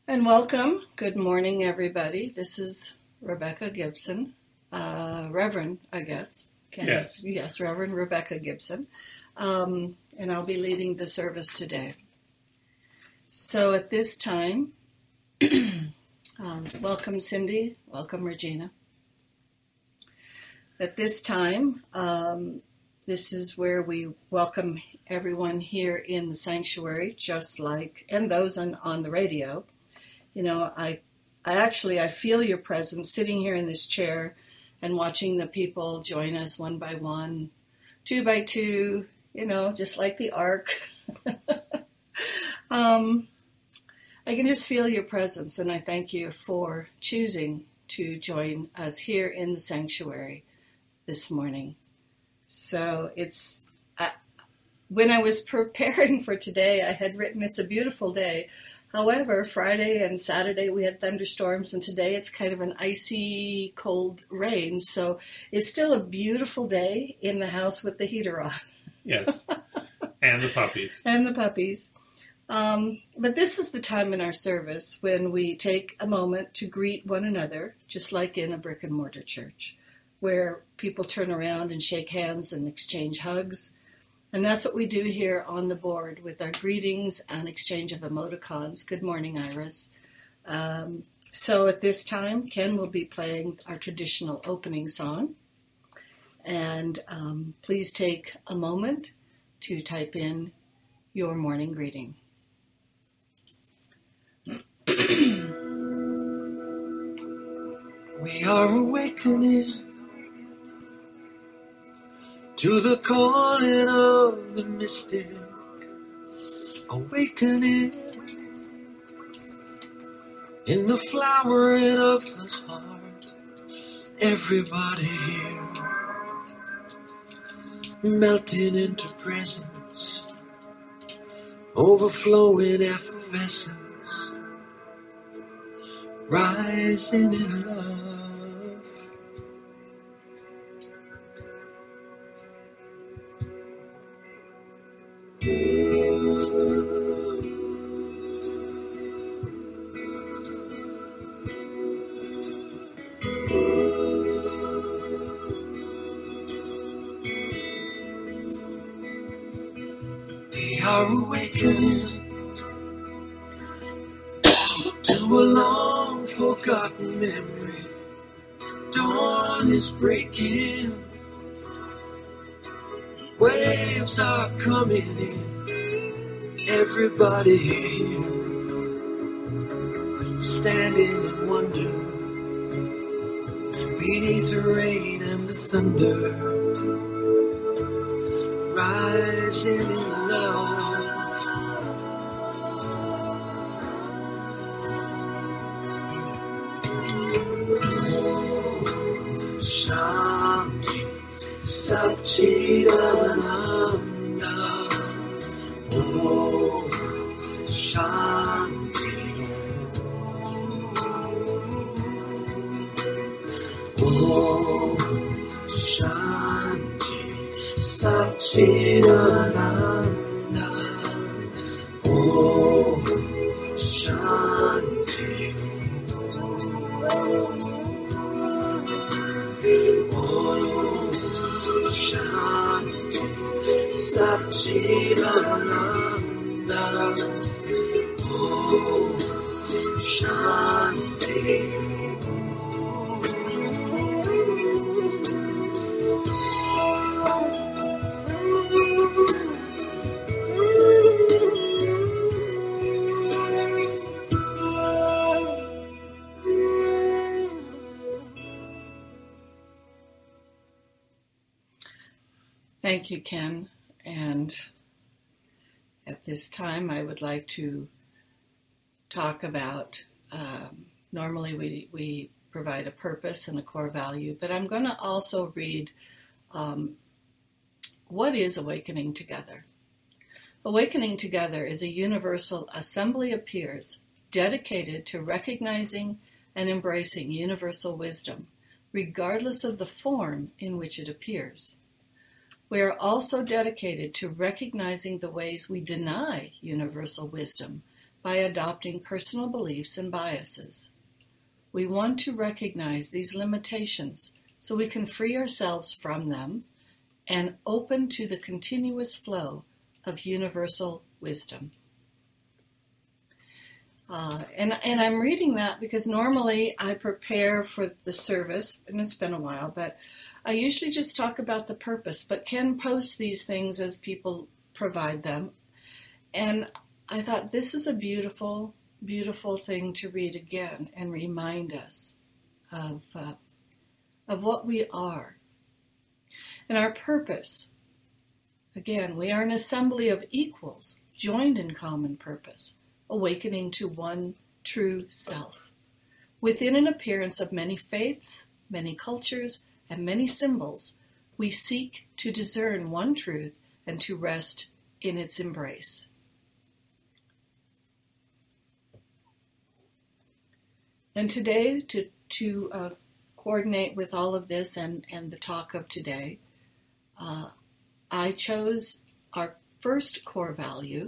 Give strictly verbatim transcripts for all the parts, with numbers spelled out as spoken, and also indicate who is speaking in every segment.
Speaker 1: And welcome. Good morning, everybody. This is Rebecca Gibson, uh, Reverend, I guess.
Speaker 2: Can yes.
Speaker 1: I, yes, Reverend Rebecca Gibson. Um, and I'll be leading the service today. So at this time, um, welcome, Cindy. Welcome, Regina. At this time, um, this is where we welcome everyone here in the sanctuary, just like, and those on, on the radio. You know, I, I actually, I feel your presence sitting here in this chair and watching the people join us one by one, two by two, you know, just like the ark. um, I can just feel your presence, and I thank you for choosing to join us here in the sanctuary this morning. So it's, uh, when I was preparing for today, I had written, it's a beautiful day. However, Friday and Saturday we had thunderstorms, and today it's kind of an icy, cold rain. So it's still a beautiful day in the house with the heater on.
Speaker 2: Yes, and the puppies.
Speaker 1: And the puppies. Um, but this is the time in our service when we take a moment to greet one another, just like in a brick and mortar church, where people turn around and shake hands and exchange hugs. And that's what we do here on the board with our greetings and exchange of emoticons. Good morning, Iris. Um, so at this time, Ken will be playing our traditional opening song. And um, please take a moment to type in your morning greeting.
Speaker 3: We are awakening to the calling of the mystic, awakening in the flowering of the heart. Everybody here melting into presence, overflowing effervescence, rising in love. We are awakening to a long forgotten memory. Dawn is breaking, waves are coming in. Everybody here standing in wonder beneath the rain and the thunder, rising in love. Oh, Shanti Satchidananda. Oh, Shanti. Oh, Shanti Satchidananda. Oh, Shanti. Oh, Shanti Satchidananda. Oh, Shanti.
Speaker 1: Thank you, Ken. And at this time, I would like to talk about, um, normally we, we provide a purpose and a core value, but I'm going to also read um, what is Awakening Together. Awakening Together is a universal assembly of peers dedicated to recognizing and embracing universal wisdom, regardless of the form in which it appears. We are also dedicated to recognizing the ways we deny universal wisdom by adopting personal beliefs and biases. We want to recognize these limitations so we can free ourselves from them and open to the continuous flow of universal wisdom. Uh, and, and I'm reading that because normally I prepare for the service, and it's been a while, but I usually just talk about the purpose, but Ken posts these things as people provide them. And I thought this is a beautiful, beautiful thing to read again and remind us of, uh, of what we are. And our purpose, again, we are an assembly of equals, joined in common purpose, awakening to one true self. Within an appearance of many faiths, many cultures, and many symbols, we seek to discern one truth and to rest in its embrace. And today, to, to uh, coordinate with all of this and, and the talk of today, uh, I chose our first core value,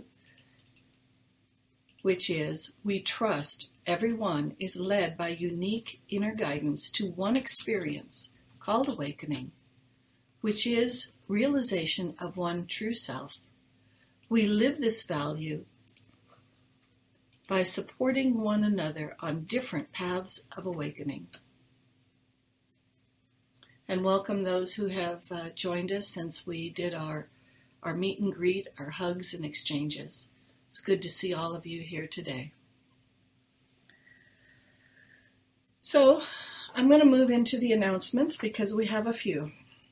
Speaker 1: which is we trust everyone is led by unique inner guidance to one experience called awakening, which is realization of one true self. We live this value by supporting one another on different paths of awakening. And welcome those who have uh, joined us since we did our, our meet and greet, our hugs and exchanges. It's good to see all of you here today. So I'm going to move into the announcements because we have a few.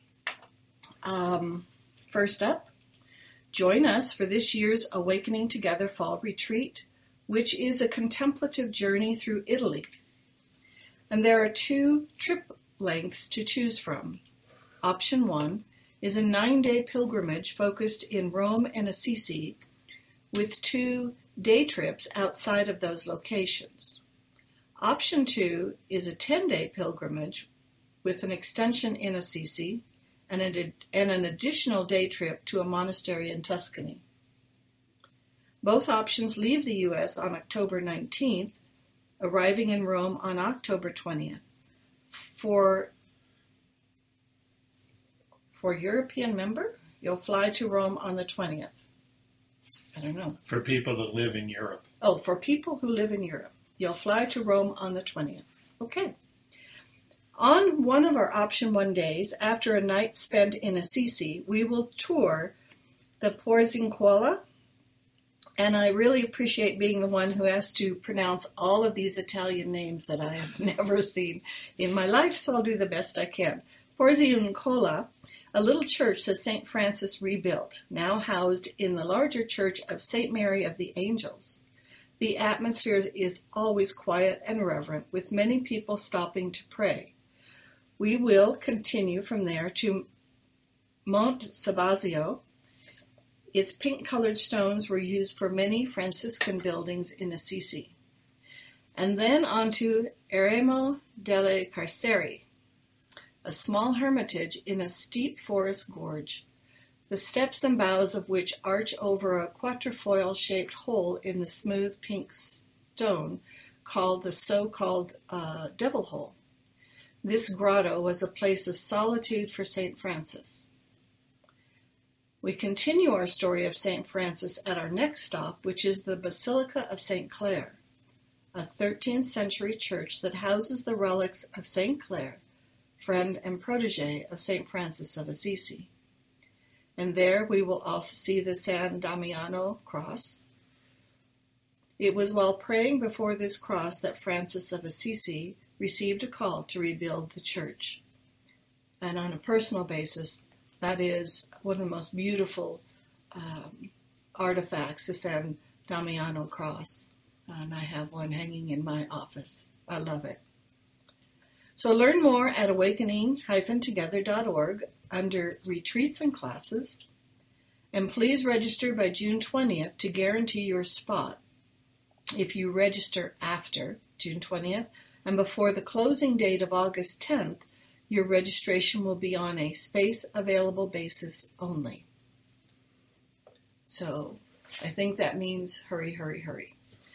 Speaker 1: Um, first up, join us for this year's Awakening Together Fall Retreat, which is a contemplative journey through Italy. And there are two trip lengths to choose from. Option one is a nine-day pilgrimage focused in Rome and Assisi, with two day trips outside of those locations. Option two is a ten-day pilgrimage with an extension in Assisi and an, and an additional day trip to a monastery in Tuscany. Both options leave the U S on October nineteenth, arriving in Rome on October twentieth. For, for European member, you'll fly to Rome on the twentieth. I don't know.
Speaker 2: For people that live in Europe.
Speaker 1: Oh, for people who live in Europe. You'll fly to Rome on the twentieth. Okay. On one of our option one days, after a night spent in Assisi, we will tour the Porzincuola. And I really appreciate being the one who has to pronounce all of these Italian names that I have never seen in my life, so I'll do the best I can. Porziuncola, a little church that Saint Francis rebuilt, now housed in the larger church of Saint Mary of the Angels. The atmosphere is always quiet and reverent, with many people stopping to pray. We will continue from there to Monte Sabazio. Its pink-colored stones were used for many Franciscan buildings in Assisi. And then on to Eremo delle Carceri, a small hermitage in a steep forest gorge, the steps and boughs of which arch over a quatrefoil-shaped hole in the smooth pink stone called the so-called uh, Devil Hole. This grotto was a place of solitude for Saint Francis. We continue our story of Saint Francis at our next stop, which is the Basilica of Saint Clare, a thirteenth century church that houses the relics of Saint Clare, friend and protege of Saint Francis of Assisi. And there we will also see the San Damiano cross. It was while praying before this cross that Francis of Assisi received a call to rebuild the church. And on a personal basis, that is one of the most beautiful um, artifacts, the San Damiano cross. And I have one hanging in my office. I love it. So learn more at awakening dash together dot org under Retreats and Classes. And please register by June twentieth to guarantee your spot. If you register after June twentieth and before the closing date of August tenth, your registration will be on a space available basis only. So I think that means hurry, hurry, hurry.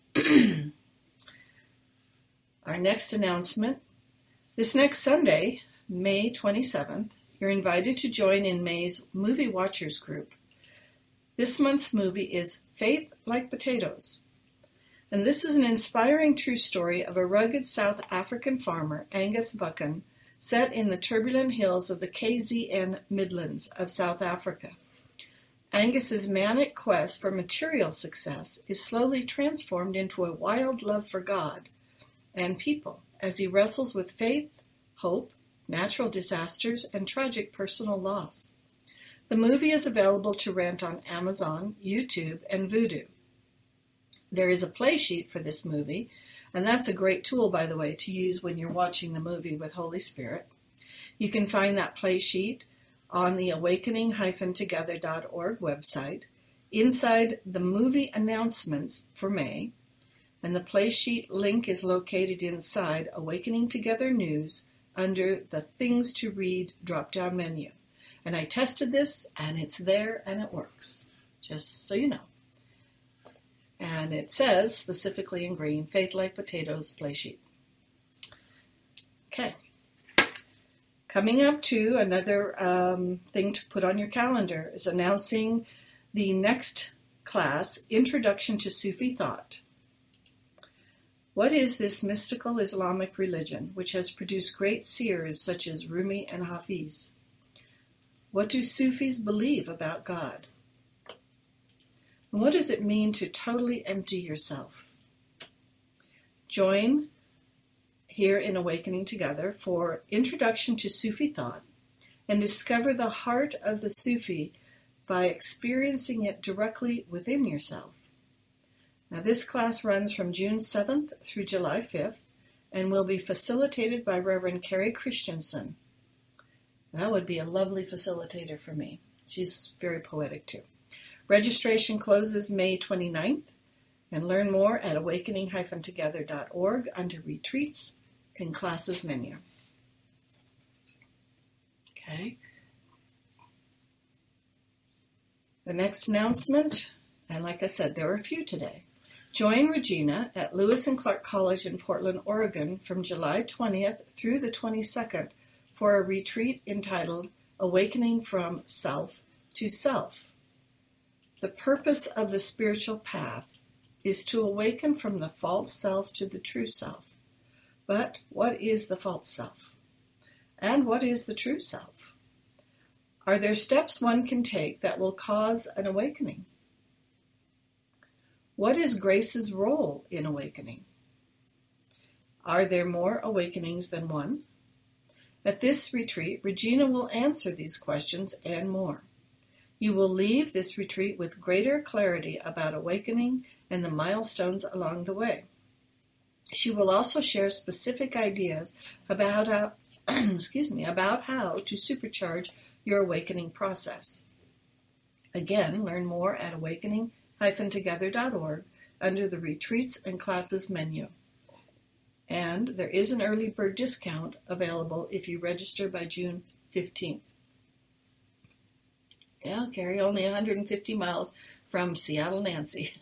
Speaker 1: Our next announcement. This next Sunday, May twenty-seventh, you're invited to join in May's Movie Watchers group. This month's movie is Faith Like Potatoes. And this is an inspiring true story of a rugged South African farmer, Angus Buchan, set in the turbulent hills of the K Z N Midlands of South Africa. Angus's manic quest for material success is slowly transformed into a wild love for God and people as he wrestles with faith, hope, natural disasters, and tragic personal loss. The movie is available to rent on Amazon, YouTube, and Vudu. There is a play sheet for this movie, and that's a great tool, by the way, to use when you're watching the movie with Holy Spirit. You can find that play sheet on the awakening dash together dot org website, inside the movie announcements for May, and the play sheet link is located inside Awakening Together News under the Things to Read drop-down menu. And I tested this, and it's there, and it works, just so you know. And it says, specifically in green, Faith Like Potatoes play sheet. Okay. Coming up to another um, thing to put on your calendar is announcing the next class, Introduction to Sufi Thought. What is this mystical Islamic religion which has produced great seers such as Rumi and Hafiz? What do Sufis believe about God? And what does it mean to totally empty yourself? Join here in Awakening Together for Introduction to Sufi Thought and discover the heart of the Sufi by experiencing it directly within yourself. Now, this class runs from June seventh through July fifth and will be facilitated by Reverend Carrie Christensen. That would be a lovely facilitator for me. She's very poetic too. Registration closes May twenty-ninth, and learn more at awakening dash together dot org under Retreats and Classes menu. Okay. The next announcement, and like I said, there are a few today. Join Regina at Lewis and Clark College in Portland, Oregon from July twentieth through the twenty-second for a retreat entitled Awakening from Self to Self. The purpose of the spiritual path is to awaken from the false self to the true self. But what is the false self? And what is the true self? Are there steps one can take that will cause an awakening? What is Grace's role in awakening? Are there more awakenings than one? At this retreat, Regina will answer these questions and more. You will leave this retreat with greater clarity about awakening and the milestones along the way. She will also share specific ideas about how, excuse me, about how to supercharge your awakening process. Again, learn more at awakening dash together dot org under the Retreats and Classes menu. And there is an early bird discount available if you register by June fifteenth. Yeah, Carrie, only one hundred fifty miles from Seattle, Nancy.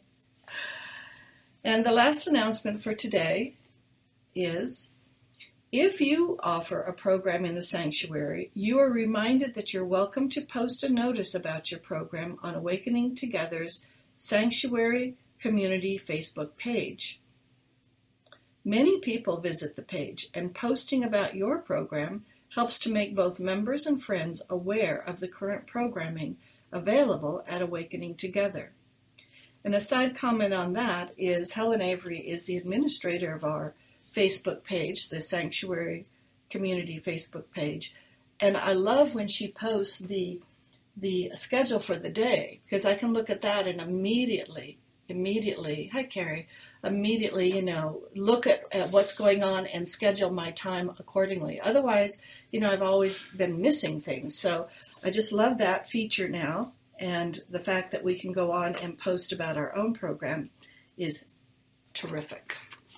Speaker 1: And the last announcement for today is, if you offer a program in the sanctuary, you are reminded that you're welcome to post a notice about your program on Awakening Together's Sanctuary Community Facebook page. Many people visit the page, and posting about your program helps to make both members and friends aware of the current programming available at Awakening Together. And a side comment on that is Helen Avery is the administrator of our Facebook page, the Sanctuary Community Facebook page. And I love when she posts the the schedule for the day, because I can look at that and immediately, immediately, hi Carrie, immediately, you know, look at, at what's going on and schedule my time accordingly. Otherwise, you know, I've always been missing things. So I just love that feature now. And the fact that we can go on and post about our own program is terrific.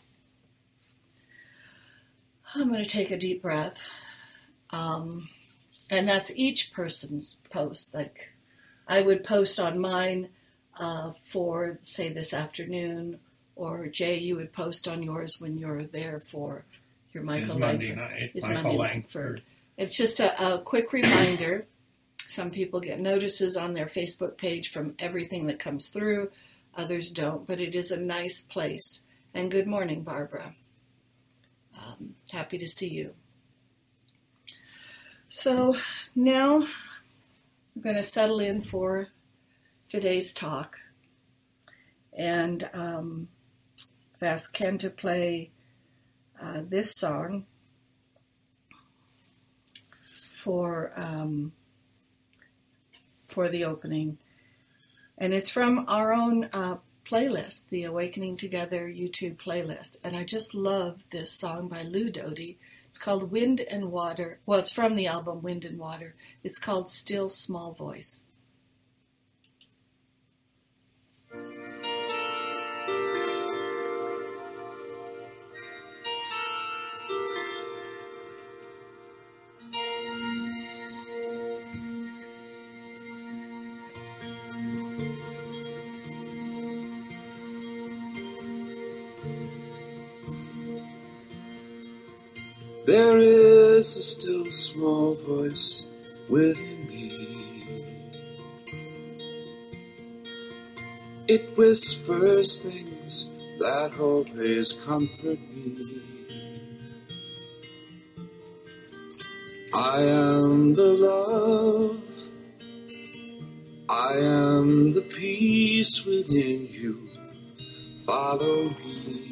Speaker 1: I'm going to take a deep breath. Um, and that's each person's post. Like I would post on mine uh, for, say, this afternoon or Jay, you would post on yours when you're there for your Michael
Speaker 2: It's Monday
Speaker 1: Langford.
Speaker 2: night.
Speaker 1: It's
Speaker 2: Michael
Speaker 1: Monday
Speaker 2: Langford.
Speaker 1: It's just a, a quick reminder. Some people get notices on their Facebook page from everything that comes through. Others don't, but it is a nice place. And good morning, Barbara. Um, happy to see you. So now I'm going to settle in for today's talk. And um, I've asked Ken to play uh, this song for um, for the opening. And it's from our own uh, playlist, the Awakening Together YouTube playlist. And I just love this song by Lou Doty. It's called Wind and Water. Well, it's from the album Wind and Water. It's called Still Small Voice.
Speaker 3: There is a still small voice within me. It whispers things that always comfort me. I am the love, I am the peace within you. Follow me.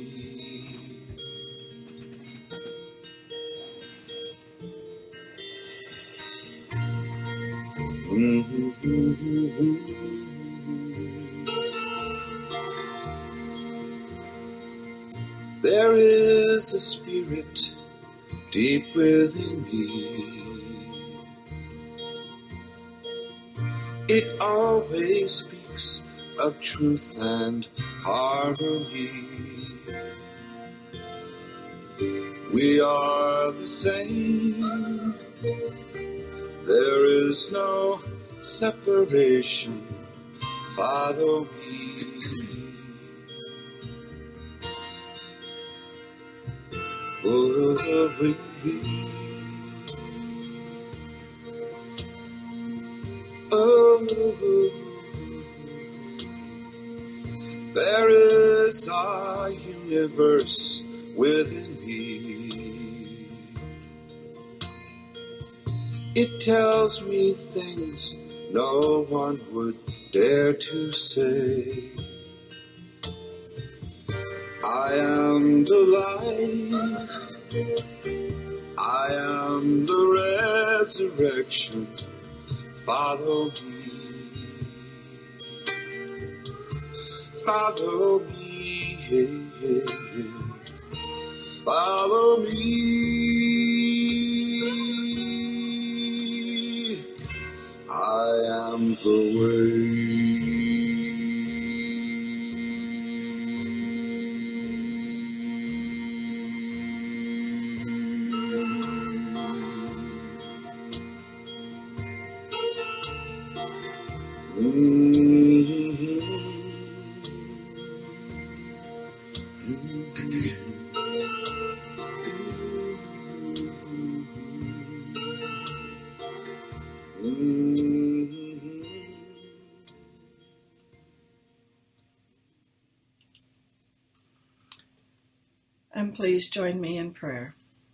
Speaker 3: There is a spirit deep within me. It always speaks of truth and harmony. We are the same. There is no separation. Follow me. Oh, we. Oh, there is a universe within me. It tells me things no one would dare to say. I am the life, I am the resurrection. Follow me, follow me, follow me. I am the way.
Speaker 1: And please join me in prayer.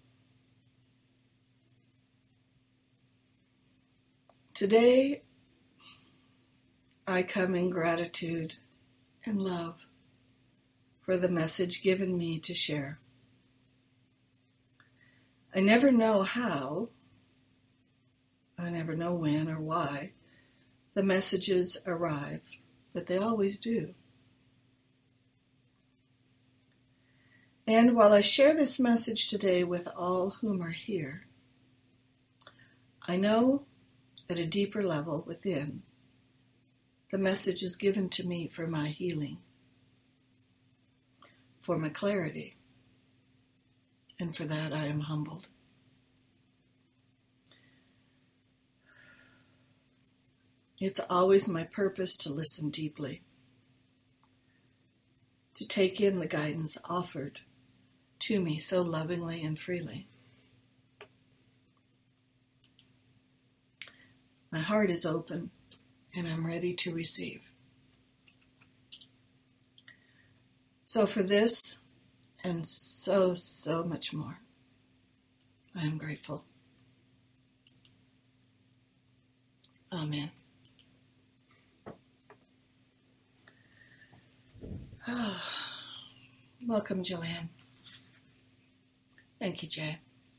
Speaker 1: Today, I come in gratitude and love for the message given me to share. I never know how, I never know when or why the messages arrive, but they always do. And while I share this message today with all whom are here, I know at a deeper level within, the message is given to me for my healing, for my clarity, and for that I am humbled. It's always my purpose to listen deeply. to take in the guidance offered to me so lovingly and freely. My heart is open and I'm ready to receive. So for this and so, so much more, I am grateful. Amen. Oh, welcome, Joanne. Thank you, Jay.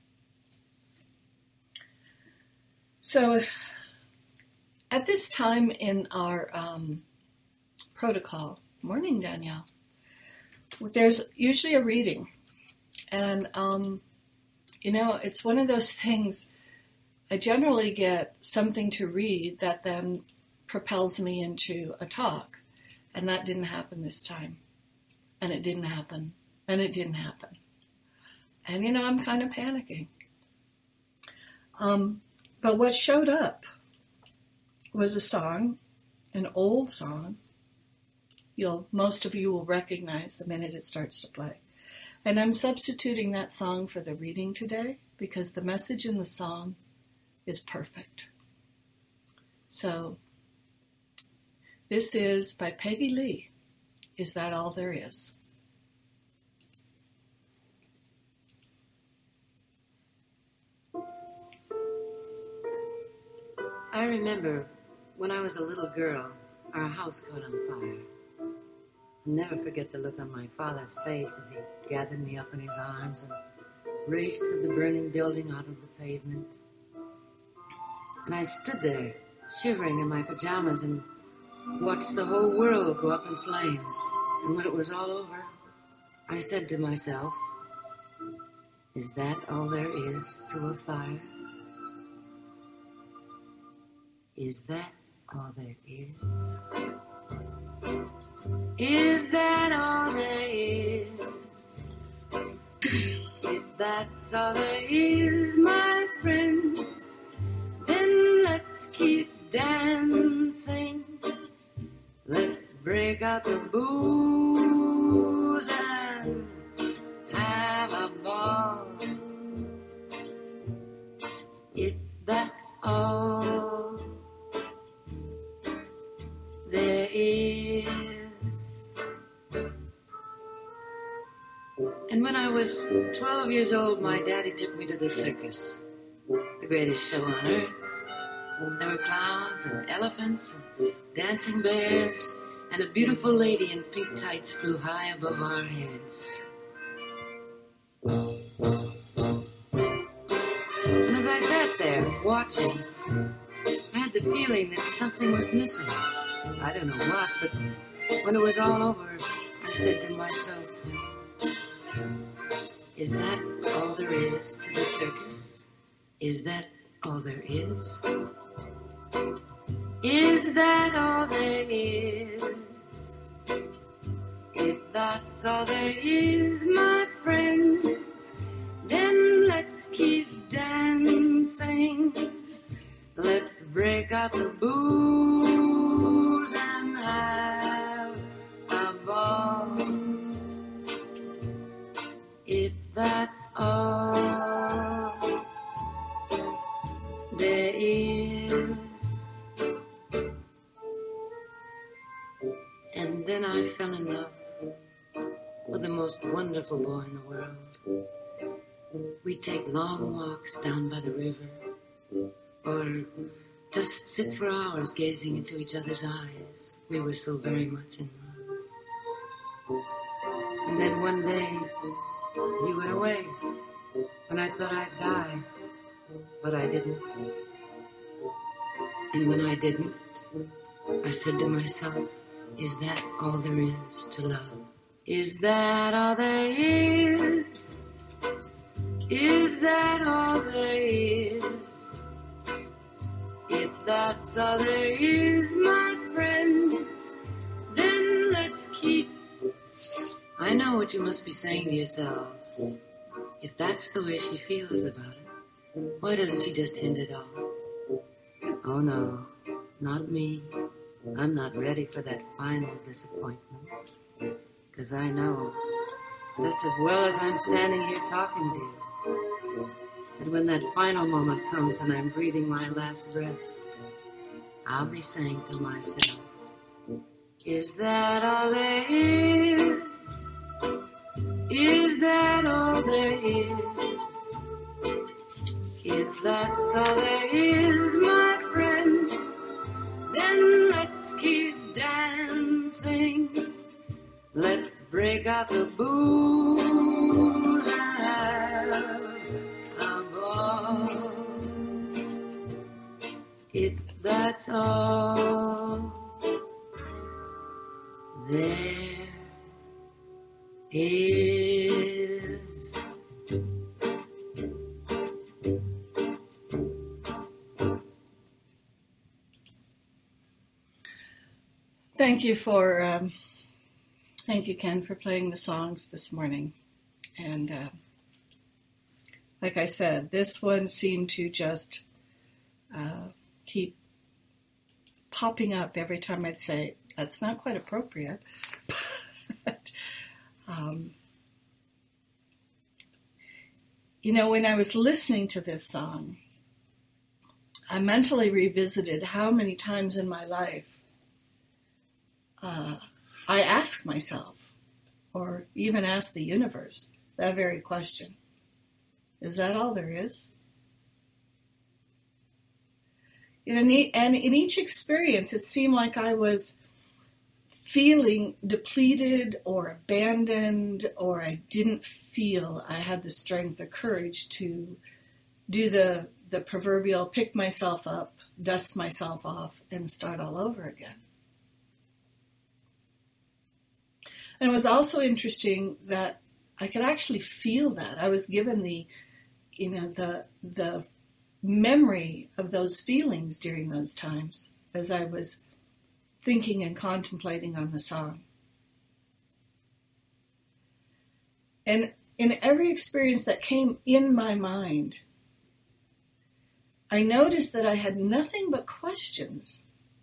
Speaker 1: So, at this time in our um, protocol, morning, Danielle, there's usually a reading. And, um, you know, it's one of those things, I generally get something to read that then propels me into a talk. And that didn't happen this time. And it didn't happen. And it didn't happen. And, you know, I'm kind of panicking. Um, but what showed up was a song, an old song. You'll, most of you will recognize the minute it starts to play. And I'm substituting that song for the reading today because the message in the song is perfect. So, this is by Peggy Lee. Is That All There Is?
Speaker 4: I remember when I was a little girl, our house caught on fire. I'll never forget the look on my father's face as he gathered me up in his arms and raced through the burning building out of the pavement. And I stood there, shivering in my pajamas, and watched the whole world go up in flames. And when it was all over, I said to myself, is that all there is to a fire? Is that all there is? Is that all there is? If that's all there is, my friends, then let's keep dancing. Let's break out the booze and have a ball. If that's all there is. And when I was twelve years old, my daddy took me to the circus, the greatest show on earth. There were clowns and elephants and dancing bears, and a beautiful lady in pink tights flew high above our heads. And as I sat there watching, I had the feeling that something was missing. I don't know what, but when it was all over, I said to myself, is that all there is to the circus? Is that all there is? Is that all there is? If that's all there is, my friends, then let's keep dancing. Let's break out the booze and have a ball. If that's all there is. And then I fell in love with the most wonderful boy in the world. We'd take long walks down by the river, or just sit for hours gazing into each other's eyes. We were so very much in love. And then one day, he went away, and I thought I'd die, but I didn't. And when I didn't, I said to myself, is that all there is to love? Is that all there is? Is that all there is? If that's all there is, my friends, then let's keep. I know what you must be saying to yourselves. If that's the way she feels about it, why doesn't she just end it all? Oh no, not me. I'm not ready for that final disappointment. 'cause I know, just as well as I'm standing here talking to you, that when that final moment comes and I'm breathing my last breath, I'll be saying to myself, is that all there is? Is that all there is? If that's all there is, my friends, then let's keep dancing. Let's break out the booze and have a ball. If that's all there is.
Speaker 1: Thank you for, um, thank you, Ken, for playing the songs this morning. And uh, like I said, this one seemed to just uh, keep popping up every time I'd say, that's not quite appropriate. But, um, you know, when I was listening to this song, I mentally revisited how many times in my life uh, I asked myself, or even asked the universe, that very question. Is that all there is? You know, and in each experience, it seemed like I was feeling depleted or abandoned, or I didn't feel I had the strength or courage to do the, the proverbial pick myself up, dust myself off, and start all over again. And it was also interesting that I could actually feel that. I was given the, you know, the the memory of those feelings during those times as I was thinking and contemplating on the song. And in every experience that came in my mind, I noticed that I had nothing but questions.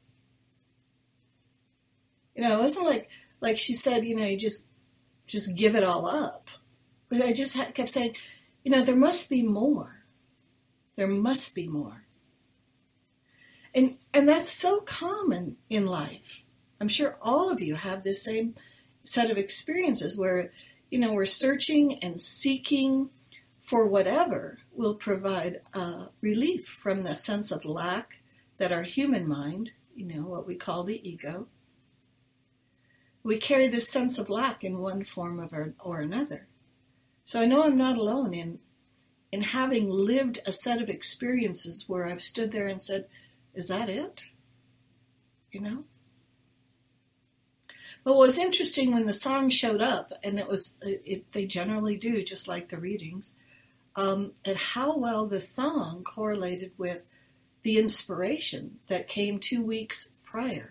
Speaker 1: You know, it wasn't like, like she said, you know, you just, just give it all up. But I just had, kept saying, you know, there must be more. There must be more. And and that's so common in life. I'm sure all of you have this same set of experiences where, you know, we're searching and seeking for whatever will provide uh, relief from the sense of lack that our human mind, you know, what we call the ego, we carry this sense of lack in one form of or, or another. So I know I'm not alone in in having lived a set of experiences where I've stood there and said, is that it? You know? But what was interesting when the song showed up, and it was, it, they generally do, just like the readings, um, and how well the song correlated with the inspiration that came two weeks prior.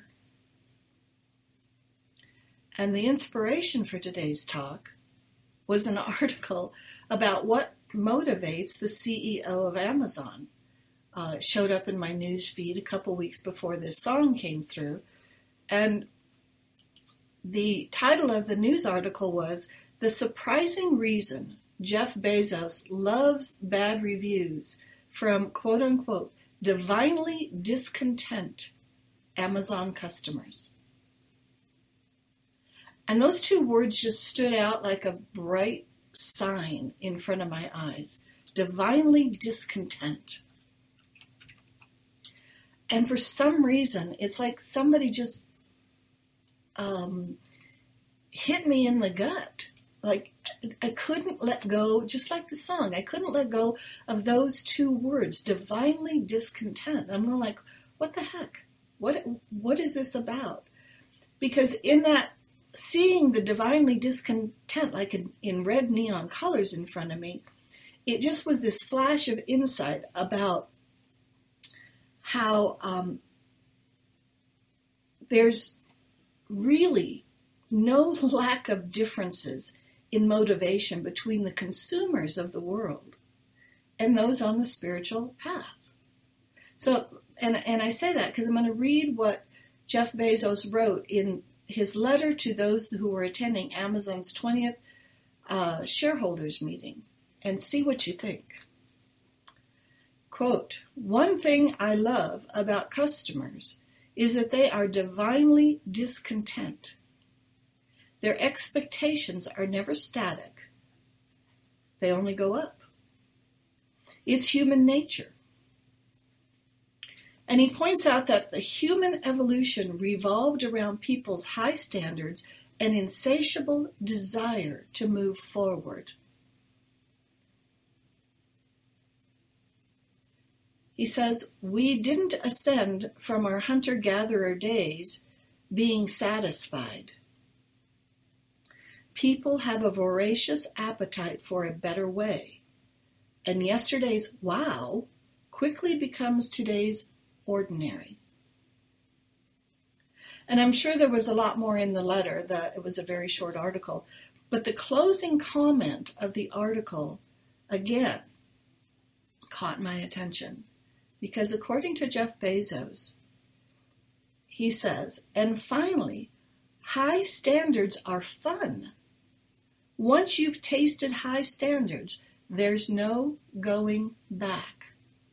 Speaker 1: And the inspiration for today's talk was an article about what motivates the C E O of Amazon. Uh, it showed up in my news feed a couple weeks before this song came through. And the title of the news article was, "The Surprising Reason Jeff Bezos Loves Bad Reviews from quote-unquote Divinely Discontent Amazon Customers." And those two words just stood out like a bright sign in front of my eyes. Divinely discontent. And for some reason, it's like somebody just um, hit me in the gut. Like I couldn't let go, just like the song, I couldn't let go of those two words, divinely discontent. I'm going like, what the heck? What What is this about? Because in that, seeing the divinely discontent, like in, in red neon colors in front of me, it just was this flash of insight about how um, there's really no lack of differences in motivation between the consumers of the world and those on the spiritual path. So, and, and I say that because I'm going to read what Jeff Bezos wrote in his letter to those who were attending Amazon's twentieth uh, shareholders meeting and see what you think. Quote, "One thing I love about customers is that they are divinely discontent. Their expectations are never static. They only go up. It's human nature." And he points out that the human evolution revolved around people's high standards and insatiable desire to move forward. He says, "We didn't ascend from our hunter-gatherer days being satisfied. People have a voracious appetite for a better way, and yesterday's wow quickly becomes today's ordinary." And I'm sure there was a lot more in the letter. That it was a very short article. But the closing comment of the article, again, caught my attention. Because according to Jeff Bezos, he says, "And finally, high standards are fun. Once you've tasted high standards, there's no going back."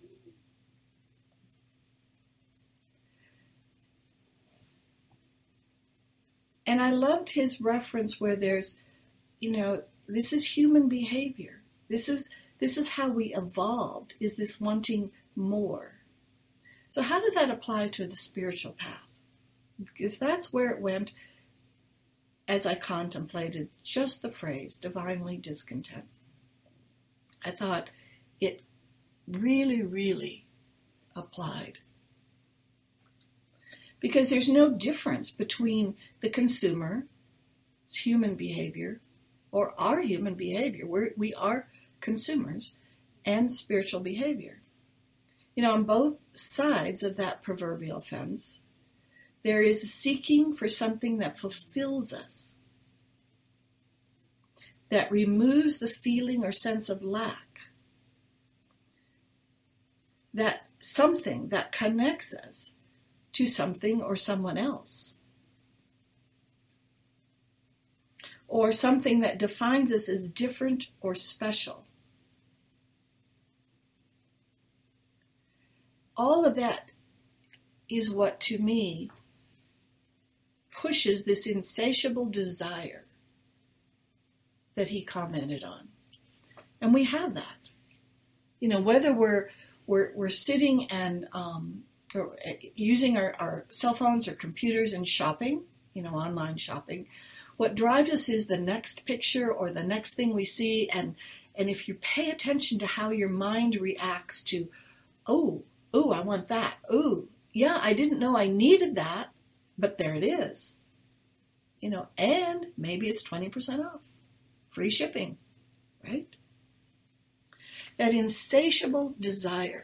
Speaker 1: And I loved his reference where there's, you know, this is human behavior. This is this is how we evolved, is this wanting more. So how does that apply to the spiritual path? Because that's where it went as I contemplated just the phrase, divinely discontent. I thought it really, really applied. Because there's no difference between the consumer, it's human behavior, or our human behavior. We're, we are consumers, and spiritual behavior. You know, on both sides of that proverbial fence, there is a seeking for something that fulfills us, that removes the feeling or sense of lack, that something that connects us to something or someone else, or something that defines us as different or special. All of that is what, to me, pushes this insatiable desire that he commented on. And we have that. You know, whether we're we're, we're sitting and um, or using our, our cell phones or computers and shopping, you know, online shopping, what drives us is the next picture or the next thing we see. And, and if you pay attention to how your mind reacts to, oh, oh, I want that. Oh, yeah, I didn't know I needed that, but there it is. You know, and maybe it's twenty percent off. Free shipping, right? That insatiable desire.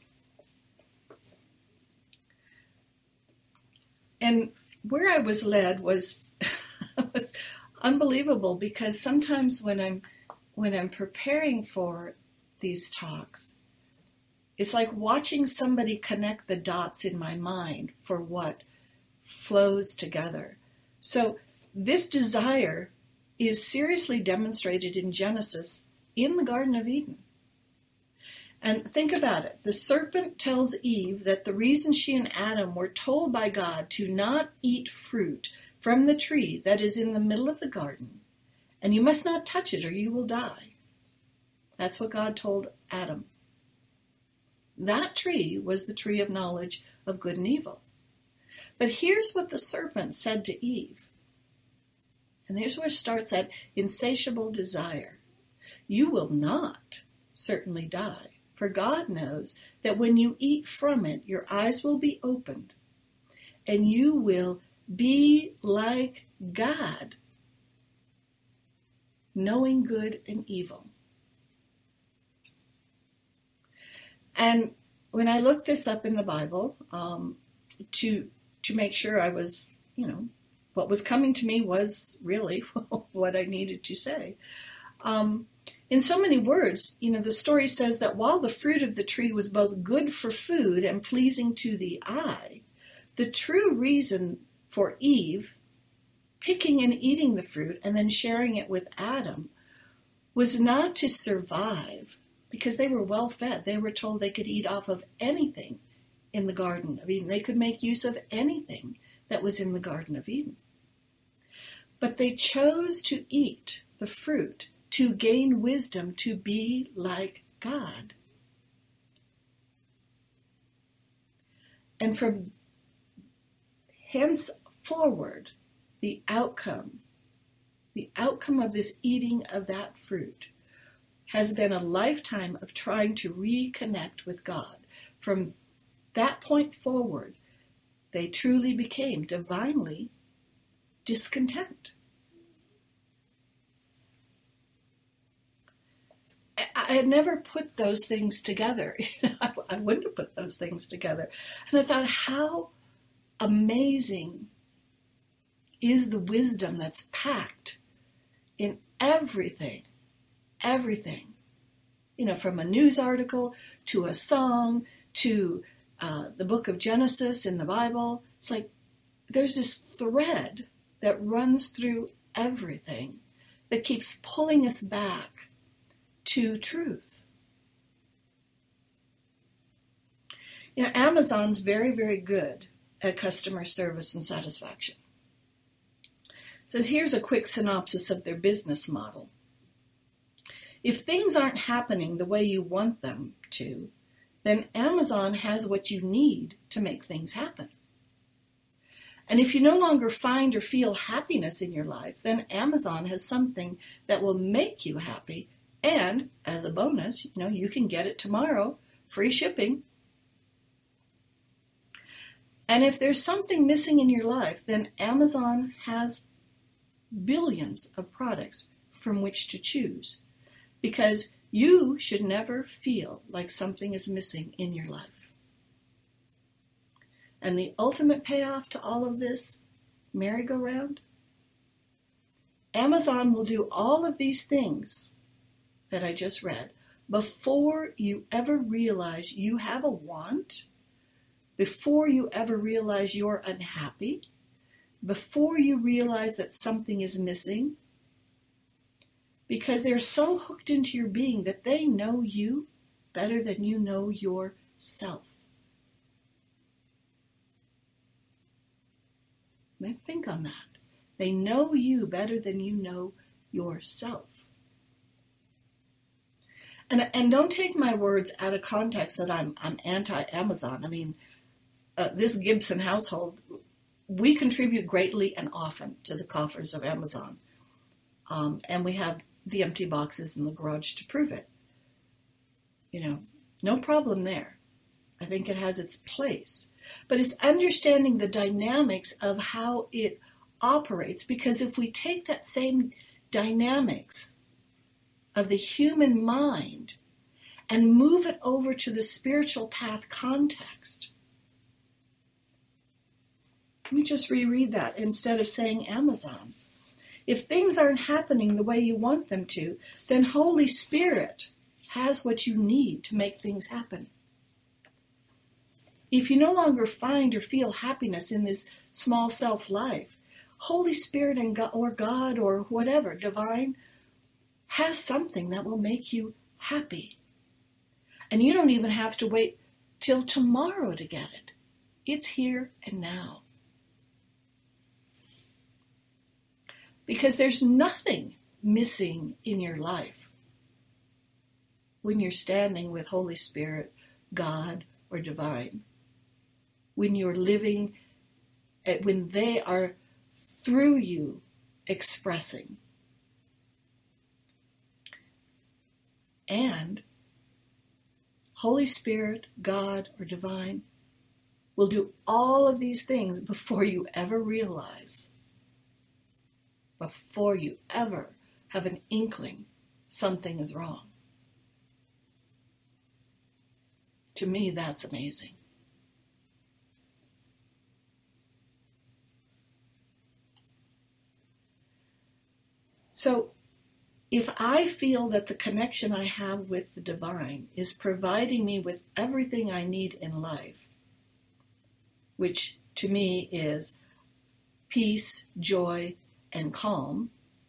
Speaker 1: And where I was led was was unbelievable, because sometimes when I'm when I'm preparing for these talks, it's like watching somebody connect the dots in my mind for what flows together. So this desire is seriously demonstrated in Genesis in the Garden of Eden. And think about it. The serpent tells Eve that the reason she and Adam were told by God to not eat fruit from the tree that is in the middle of the garden, and you must not touch it or you will die. That's what God told Adam. That tree was the tree of knowledge of good and evil. But here's what the serpent said to Eve. And here's where it starts that insatiable desire. You will not certainly die. For God knows that when you eat from it, your eyes will be opened, and you will be like God, knowing good and evil. And when I looked this up in the Bible, um, to to make sure I was, you know, what was coming to me was really what I needed to say. Um, In so many words, you know, the story says that while the fruit of the tree was both good for food and pleasing to the eye, the true reason for Eve picking and eating the fruit and then sharing it with Adam was not to survive, because they were well fed. They were told they could eat off of anything in the Garden of Eden. They could make use of anything that was in the Garden of Eden. But they chose to eat the fruit to gain wisdom, to be like God. And from henceforward, the outcome, the outcome of this eating of that fruit has been a lifetime of trying to reconnect with God. From that point forward, they truly became divinely discontent. I had never put those things together. I wouldn't have put those things together. And I thought, how amazing is the wisdom that's packed in everything, everything. You know, from a news article to a song to uh, the book of Genesis in the Bible. It's like there's this thread that runs through everything that keeps pulling us back to truth. You know, Amazon's very, very good at customer service and satisfaction. It says, here's a quick synopsis of their business model. If things aren't happening the way you want them to, then Amazon has what you need to make things happen. And if you no longer find or feel happiness in your life, then Amazon has something that will make you happy. And as a bonus, you know, you can get it tomorrow, free shipping. And if there's something missing in your life, then Amazon has billions of products from which to choose, because you should never feel like something is missing in your life. And the ultimate payoff to all of this merry-go-round, Amazon will do all of these things that I just read before you ever realize you have a want, before you ever realize you're unhappy, before you realize that something is missing, because they're so hooked into your being that they know you better than you know yourself. Now think on that. They know you better than you know yourself. And, and don't take my words out of context that I'm, I'm anti-Amazon. I mean, uh, this Gibson household, we contribute greatly and often to the coffers of Amazon. Um, and we have the empty boxes in the garage to prove it. You know, no problem there. I think it has its place. But it's understanding the dynamics of how it operates, because if we take that same dynamics of the human mind and move it over to the spiritual path context. Let me just reread that instead of saying Amazon. If things aren't happening the way you want them to, then Holy Spirit has what you need to make things happen. If you no longer find or feel happiness in this small self life, Holy Spirit and God, or God or whatever, divine, has something that will make you happy. And you don't even have to wait till tomorrow to get it. It's here and now. Because there's nothing missing in your life when you're standing with Holy Spirit, God, or divine. When you're living, when they are through you expressing. And Holy Spirit, God, or divine will do all of these things before you ever realize, before you ever have an inkling something is wrong. To me, that's amazing. So, if I feel that the connection I have with the divine is providing me with everything I need in life, which to me is peace, joy, and calm.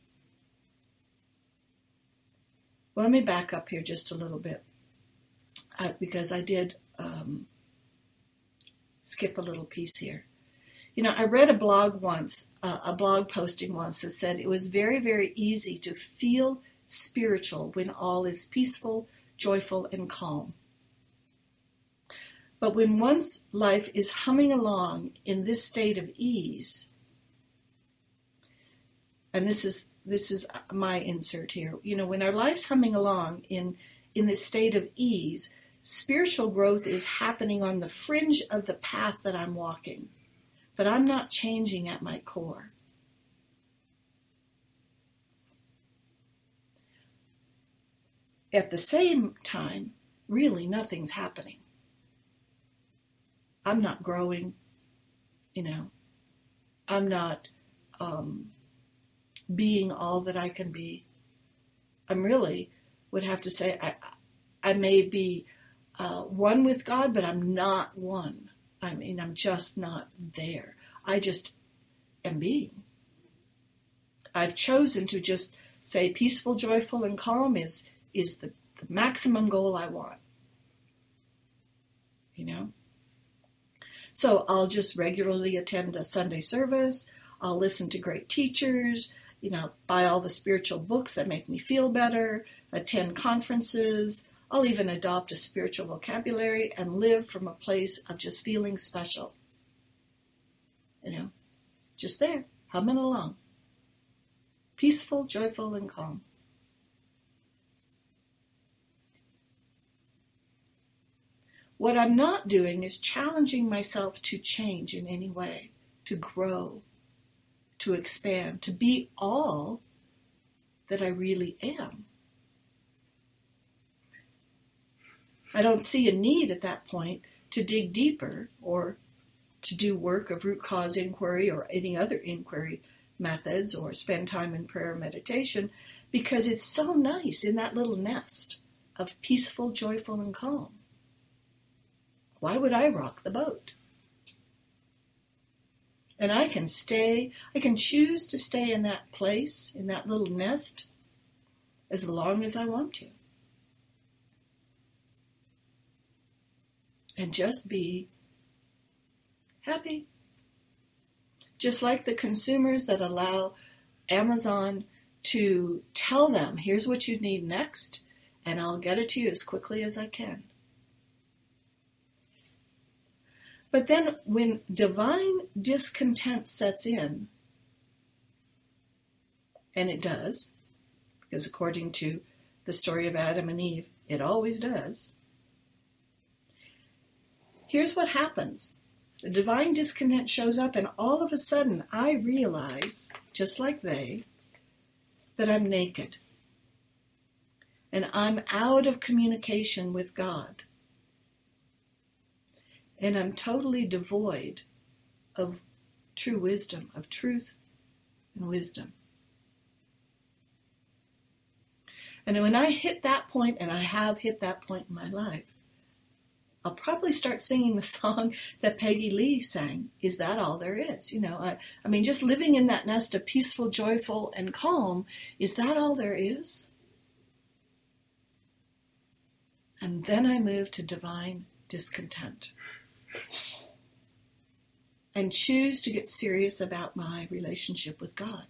Speaker 1: Well, let me back up here just a little bit, uh, because I did um, skip a little piece here. You know, I read a blog once, uh, a blog posting once that said it was very, very easy to feel spiritual when all is peaceful, joyful, and calm. But when one's life is humming along in this state of ease, and this is this is my insert here, you know, when our life's humming along in, in this state of ease, spiritual growth is happening on the fringe of the path that I'm walking. But I'm not changing at my core. At the same time, really nothing's happening. I'm not growing, you know. I'm not um, being all that I can be. I'm really, would have to say, I, I may be uh, one with God, but I'm not one. I mean, I'm just not there. I just am being. I've chosen to just say peaceful, joyful, and calm is, is the, the maximum goal I want. You know? So I'll just regularly attend a Sunday service. I'll listen to great teachers, you know, buy all the spiritual books that make me feel better, attend conferences. I'll even adopt a spiritual vocabulary and live from a place of just feeling special. You know, just there, humming along. Peaceful, joyful, and calm. What I'm not doing is challenging myself to change in any way, to grow, to expand, to be all that I really am. I don't see a need at that point to dig deeper or to do work of root cause inquiry or any other inquiry methods or spend time in prayer or meditation, because it's so nice in that little nest of peaceful, joyful, and calm. Why would I rock the boat? And I can stay, I can choose to stay in that place, in that little nest, as long as I want to. And just be happy. Just like the consumers that allow Amazon to tell them, here's what you need next, and I'll get it to you as quickly as I can. But then when divine discontent sets in, and it does, because according to the story of Adam and Eve, it always does, here's what happens. The divine discontent shows up, and all of a sudden I realize, just like they, that I'm naked. And I'm out of communication with God. And I'm totally devoid of true wisdom, of truth and wisdom. And when I hit that point, and I have hit that point in my life, I'll probably start singing the song that Peggy Lee sang, Is That All There Is? You know, I, I mean, just living in that nest of peaceful, joyful, and calm, is that all there is? And then I move to divine discontent and choose to get serious about my relationship with God.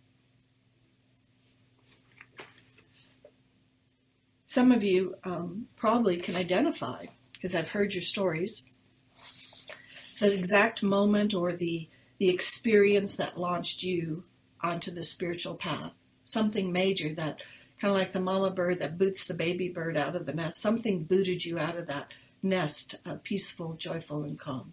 Speaker 1: Some of you um, probably can identify, because I've heard your stories, the exact moment or the, the experience that launched you onto the spiritual path. Something major that, kind of like the mama bird that boots the baby bird out of the nest, something booted you out of that nest, uh, peaceful, joyful, and calm.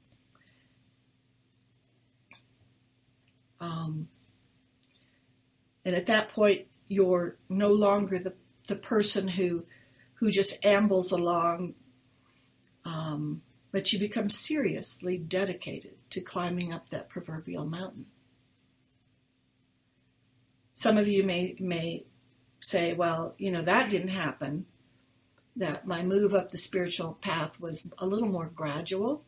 Speaker 1: Um, and at that point, you're no longer the, the person who who just ambles along, um, but you become seriously dedicated to climbing up that proverbial mountain. Some of you may may say, well, you know, that didn't happen, that my move up the spiritual path was a little more gradual, a little, little less strenuous.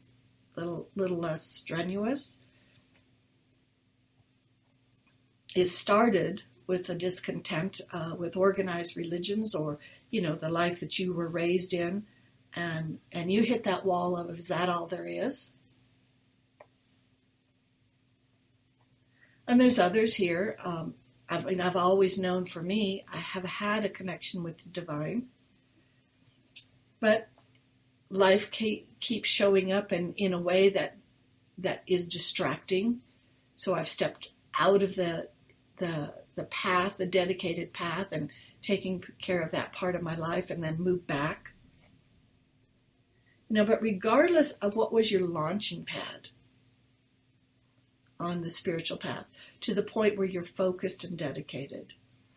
Speaker 1: it started with a discontent uh, with organized religions, or, you know, the life that you were raised in, and and you hit that wall of, is that all there is? And there's others here. Um, I mean, I've always known, for me, I have had a connection with the divine, but life keep, keeps showing up in, in a way that that is distracting. So I've stepped out of the the the path, the dedicated path, and taking care of that part of my life, and then moved back. You know, but regardless of what was your launching pad on the spiritual path, to the point where you're focused and dedicated,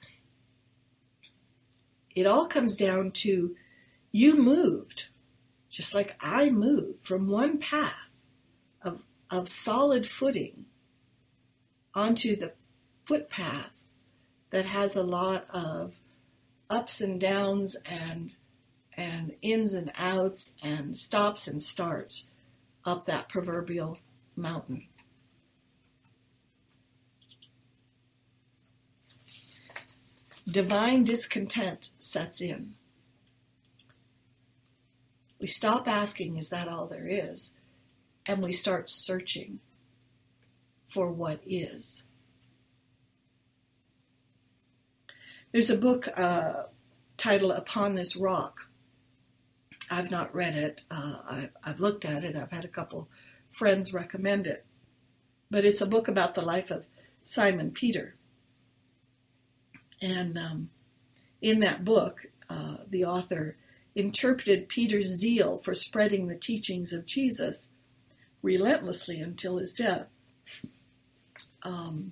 Speaker 1: it all comes down to you moved, just like I moved, from one path of of solid footing onto the footpath that has a lot of ups and downs and and ins and outs and stops and starts up that proverbial mountain. Divine discontent sets in. We stop asking, is that all there is? And we start searching for what is. There's a book uh, titled Upon This Rock. I've not read it. Uh, I've, I've looked at it. I've had a couple friends recommend it. But it's a book about the life of Simon Peter. And um, in that book, uh, the author interpreted Peter's zeal for spreading the teachings of Jesus relentlessly until his death. Um,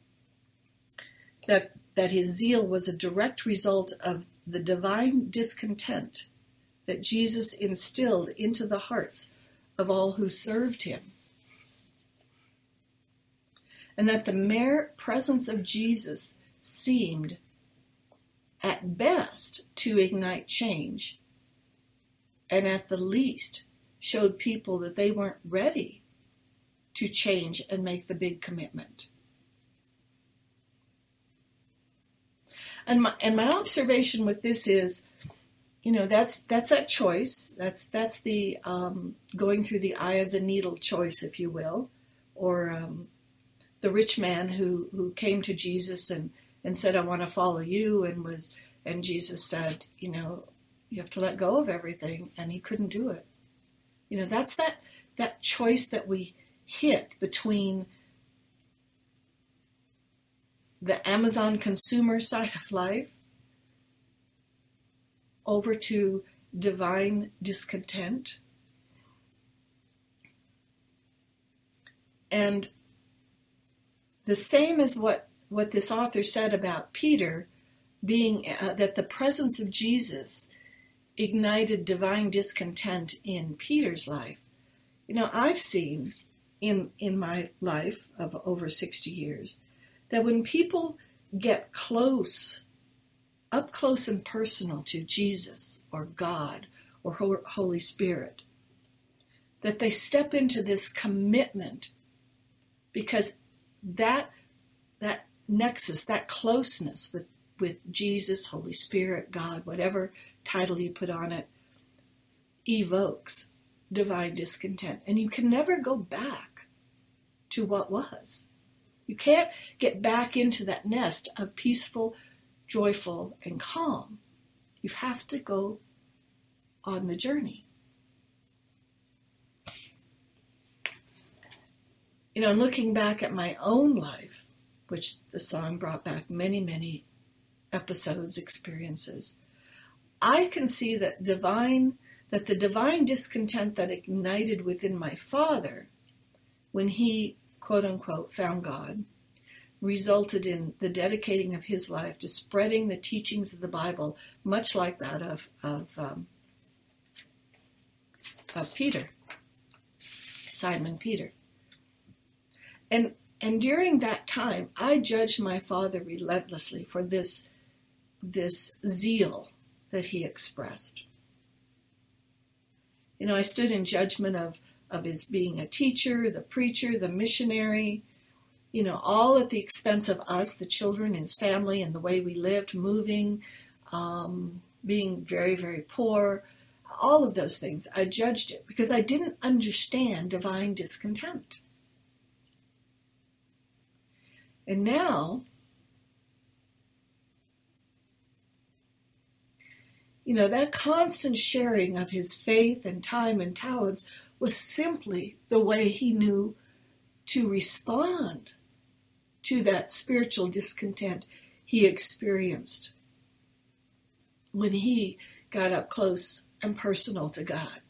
Speaker 1: that that his zeal was a direct result of the divine discontent that Jesus instilled into the hearts of all who served him. And that the mere presence of Jesus seemed, at best, to ignite change, and at the least showed people that they weren't ready to change and make the big commitment. And my and my observation with this is, you know, that's that's that choice. That's that's the um, going through the eye of the needle choice, if you will, or um, the rich man who, who came to Jesus and, and said, "I want to follow you," and was and Jesus said, you know, you have to let go of everything, and he couldn't do it. You know, that's that that choice that we hit between the Amazon consumer side of life over to divine discontent. And the same as what, what this author said about Peter, being uh, that the presence of Jesus ignited divine discontent in Peter's life. You know, I've seen in in my life of over sixty years that when people get close, up close and personal to Jesus or God or Holy Spirit, that they step into this commitment because that that nexus, that closeness with, with Jesus, Holy Spirit, God, whatever title you put on it, evokes divine discontent. And you can never go back to what was. You can't get back into that nest of peaceful, joyful, and calm. You have to go on the journey. You know, looking back at my own life, which the song brought back many, many episodes, experiences, I can see that divine, that the divine discontent that ignited within my father when he, quote unquote, found God, resulted in the dedicating of his life to spreading the teachings of the Bible, much like that of of, um, of Peter, Simon Peter. And and during that time, I judged my father relentlessly for this this zeal that he expressed. You know, I stood in judgment of, of his being a teacher, the preacher, the missionary, you know, all at the expense of us, the children, his family, and the way we lived, moving, um, being very, very poor, all of those things. I judged it because I didn't understand divine discontent. And now, you know, that constant sharing of his faith and time and talents was simply the way he knew to respond to that spiritual discontent he experienced when he got up close and personal to God.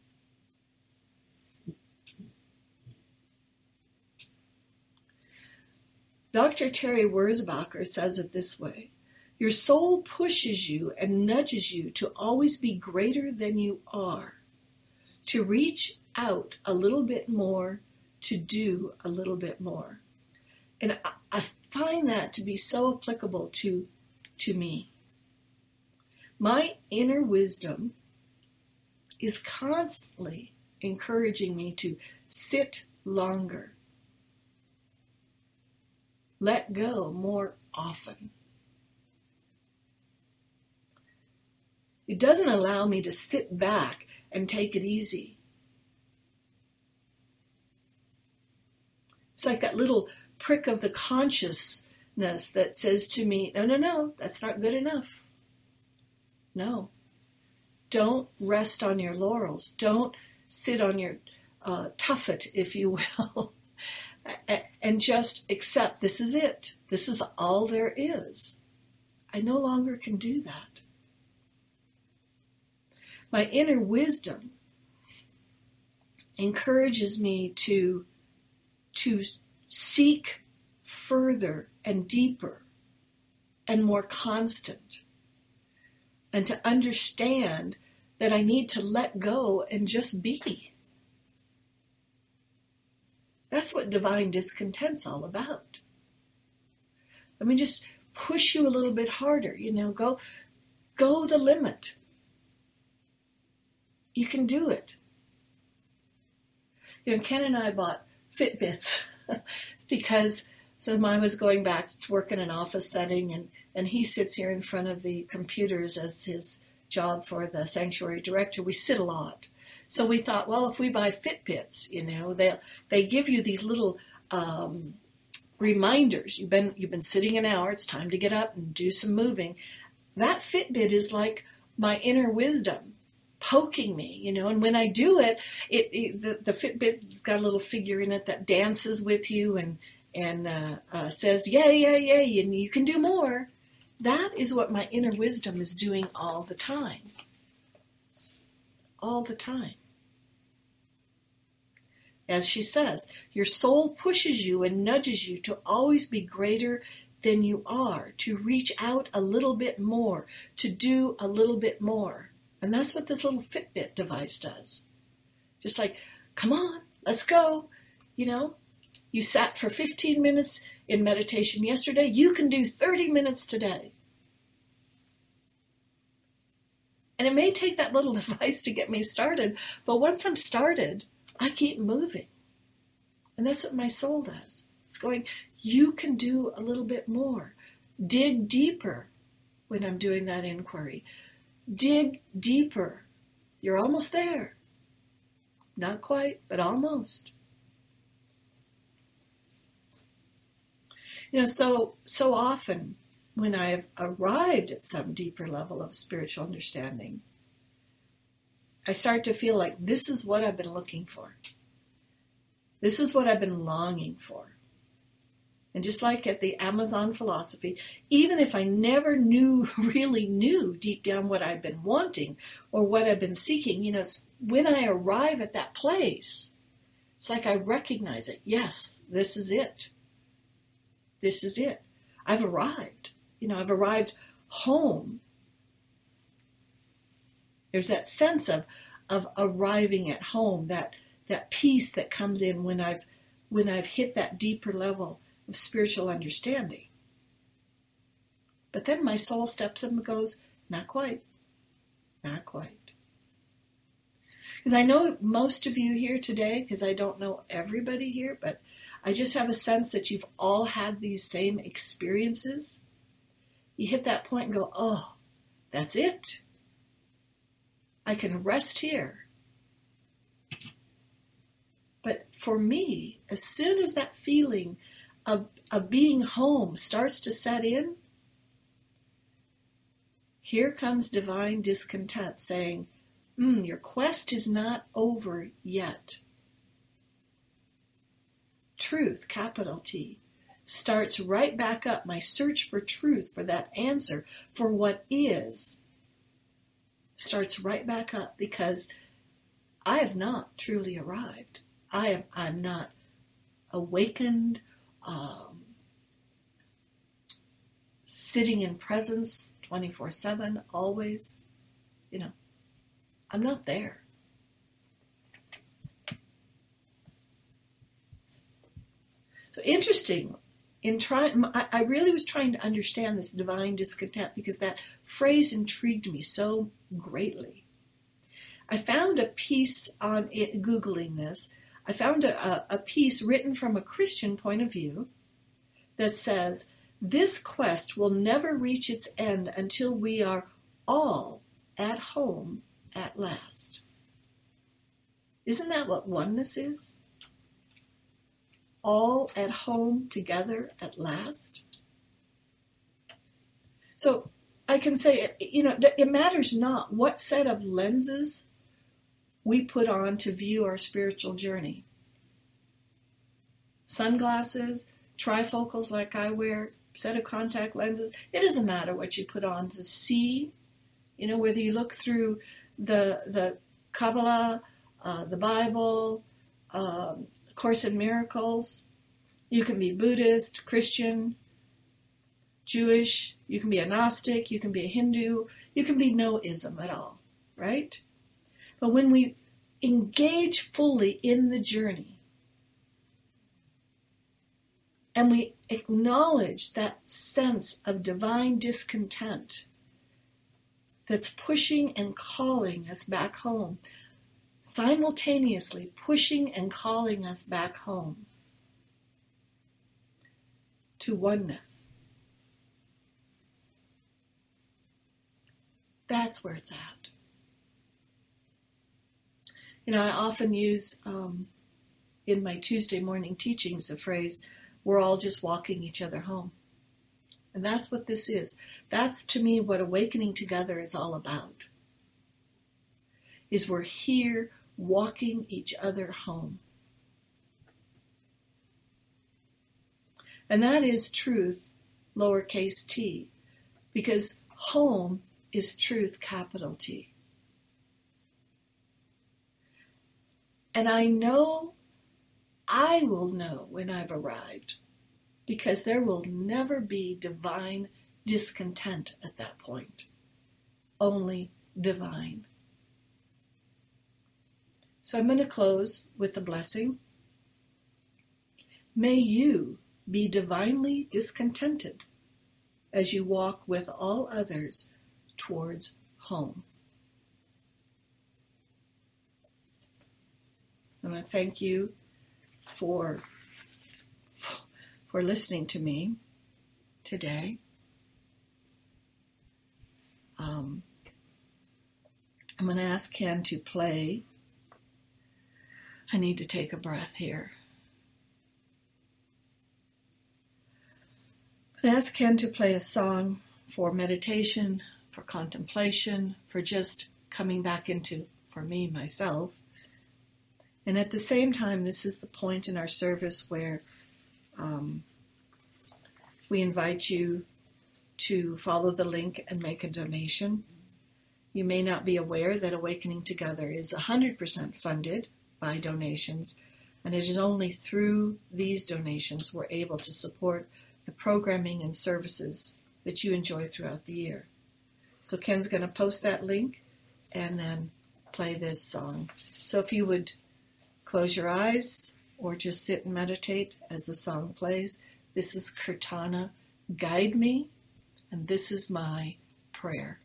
Speaker 1: Doctor Terry Wurzbacher says it this way: your soul pushes you and nudges you to always be greater than you are, to reach out a little bit more, to do a little bit more. And I, I find that to be so applicable to, to me. My inner wisdom is constantly encouraging me to sit longer, let go more often. It doesn't allow me to sit back and take it easy. It's like that little prick of the consciousness that says to me, no, no, no, that's not good enough. No. Don't rest on your laurels. Don't sit on your uh, tuffet, if you will, and just accept this is it. This is all there is. I no longer can do that. My inner wisdom encourages me to, to seek further and deeper and more constant, and to understand that I need to let go and just be. That's what divine discontent's all about. Let me just push you a little bit harder, you know, go, go the limit. You can do it. You know, Ken and I bought Fitbits because so I was going back to work in an office setting, and, and he sits here in front of the computers as his job for the sanctuary director. We sit a lot. So we thought, well, if we buy Fitbits, you know, they they give you these little um, reminders. You've been you've been sitting an hour. It's time to get up and do some moving. That Fitbit is like my inner wisdom poking me, you know. And when I do it, it, it the, the Fitbit's got a little figure in it that dances with you and and uh, uh, says, yay, yay, yay, and you can do more. That is what my inner wisdom is doing all the time. All the time. As she says, your soul pushes you and nudges you to always be greater than you are, to reach out a little bit more, to do a little bit more. And that's what this little Fitbit device does. Just like, come on, let's go. You know, you sat for fifteen minutes in meditation yesterday. You can do thirty minutes today. And it may take that little device to get me started, but once I'm started, I keep moving. And that's what my soul does. It's going, you can do a little bit more. Dig deeper when I'm doing that inquiry. Dig deeper. You're almost there. Not quite, but almost. You know, so so often when I've arrived at some deeper level of spiritual understanding, I start to feel like this is what I've been looking for. This is what I've been longing for. And just like at the Amazon philosophy, even if I never knew, really knew deep down what I'd been wanting or what I've been seeking, you know, when I arrive at that place, it's like I recognize it. Yes, this is it. This is it. I've arrived. You know, I've arrived home. There's that sense of, of arriving at home, that, that peace that comes in when I've, when I've hit that deeper level of spiritual understanding. But then my soul steps up and goes, not quite, not quite. Because I know most of you here today, because I don't know everybody here, but I just have a sense that you've all had these same experiences. You hit that point and go, oh, that's it. I can rest here. But for me, as soon as that feeling of, of being home starts to set in, here comes divine discontent saying, mm, your quest is not over yet. Truth, capital T, starts right back up. My search for truth, for that answer, for what is, starts right back up because I have not truly arrived. I am I'm not awakened, um, sitting in presence twenty-four seven, always. You know, I'm not there. So interesting, in trying, I, I really was trying to understand this divine discontent because that phrase intrigued me so greatly. I found a piece on it, Googling this, I found a, a piece written from a Christian point of view that says, this quest will never reach its end until we are all at home at last. Isn't that what oneness is? All at home together at last? So I can say, you know, it matters not what set of lenses we put on to view our spiritual journey. Sunglasses, trifocals like I wear, set of contact lenses. It doesn't matter what you put on to see. You know, whether you look through the the Kabbalah, uh, the Bible, um, Course in Miracles. You can be Buddhist, Christian, Jewish. You can be a Gnostic. You can be a Hindu. You can be no ism at all, right? But when we engage fully in the journey and we acknowledge that sense of divine discontent that's pushing and calling us back home, simultaneously pushing and calling us back home to oneness. That's where it's at. You know, I often use um, in my Tuesday morning teachings the phrase, we're all just walking each other home. And that's what this is. That's, to me, what Awakening Together is all about. Is we're here walking each other home. And that is truth, lowercase t, because home is truth, capital T. And I know, I will know when I've arrived, because there will never be divine discontent at that point. Only divine. So I'm going to close with a blessing. May you be divinely discontented as you walk with all others towards home. I want to thank you for, for listening to me today. Um, I'm going to ask Ken to play. I need to take a breath here. I'm going to ask Ken to play a song for meditation, for contemplation, for just coming back into, for me, myself. And at the same time, this is the point in our service where um, we invite you to follow the link and make a donation. You may not be aware that Awakening Together is one hundred percent funded by donations, and it is only through these donations we're able to support the programming and services that you enjoy throughout the year. So Ken's going to post that link and then play this song. So if you would close your eyes or just sit and meditate as the song plays. This is Kirtana, Guide Me, and this is my prayer.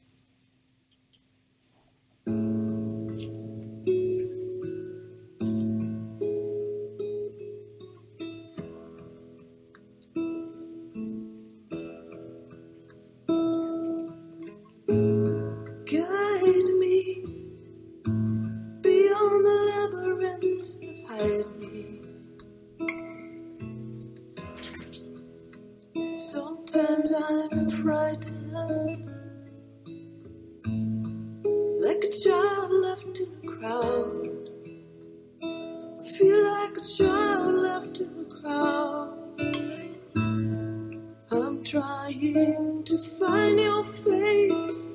Speaker 5: like a child left in a crowd. I feel like a child left in a crowd. I'm trying to find your face.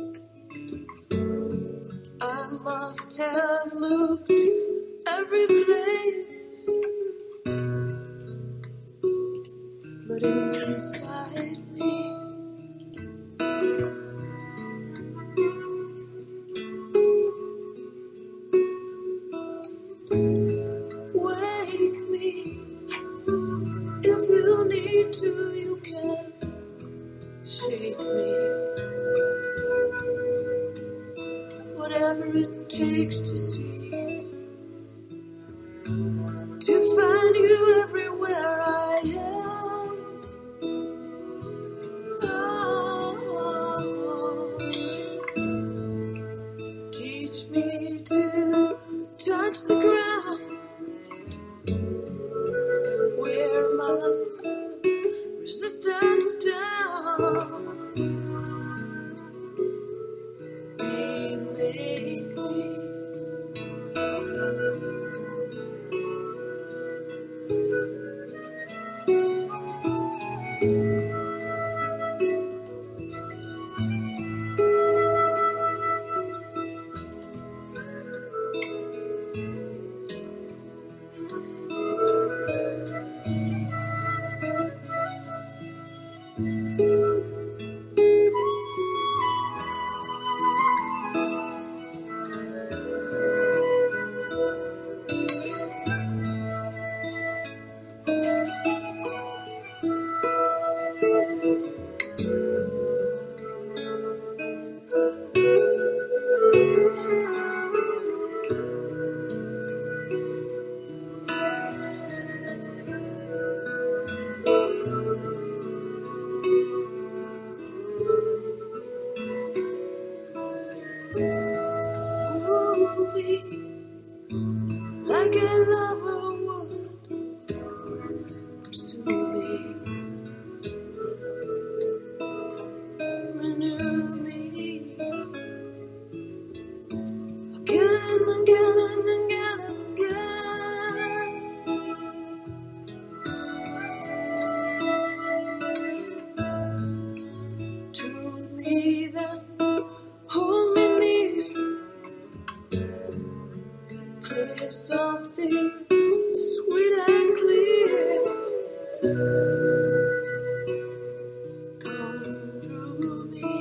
Speaker 5: I must have looked every place, but inside me, wake me. If you need to, you can shake me. Whatever it takes to see, to find you everywhere I am. Oh, teach me to touch the ground where my resistance down. Remake me. Woo me like a lover would pursue me. Renew me again and again and again and again. Tune me then, hold me near, play something sweet and clear. Come through me.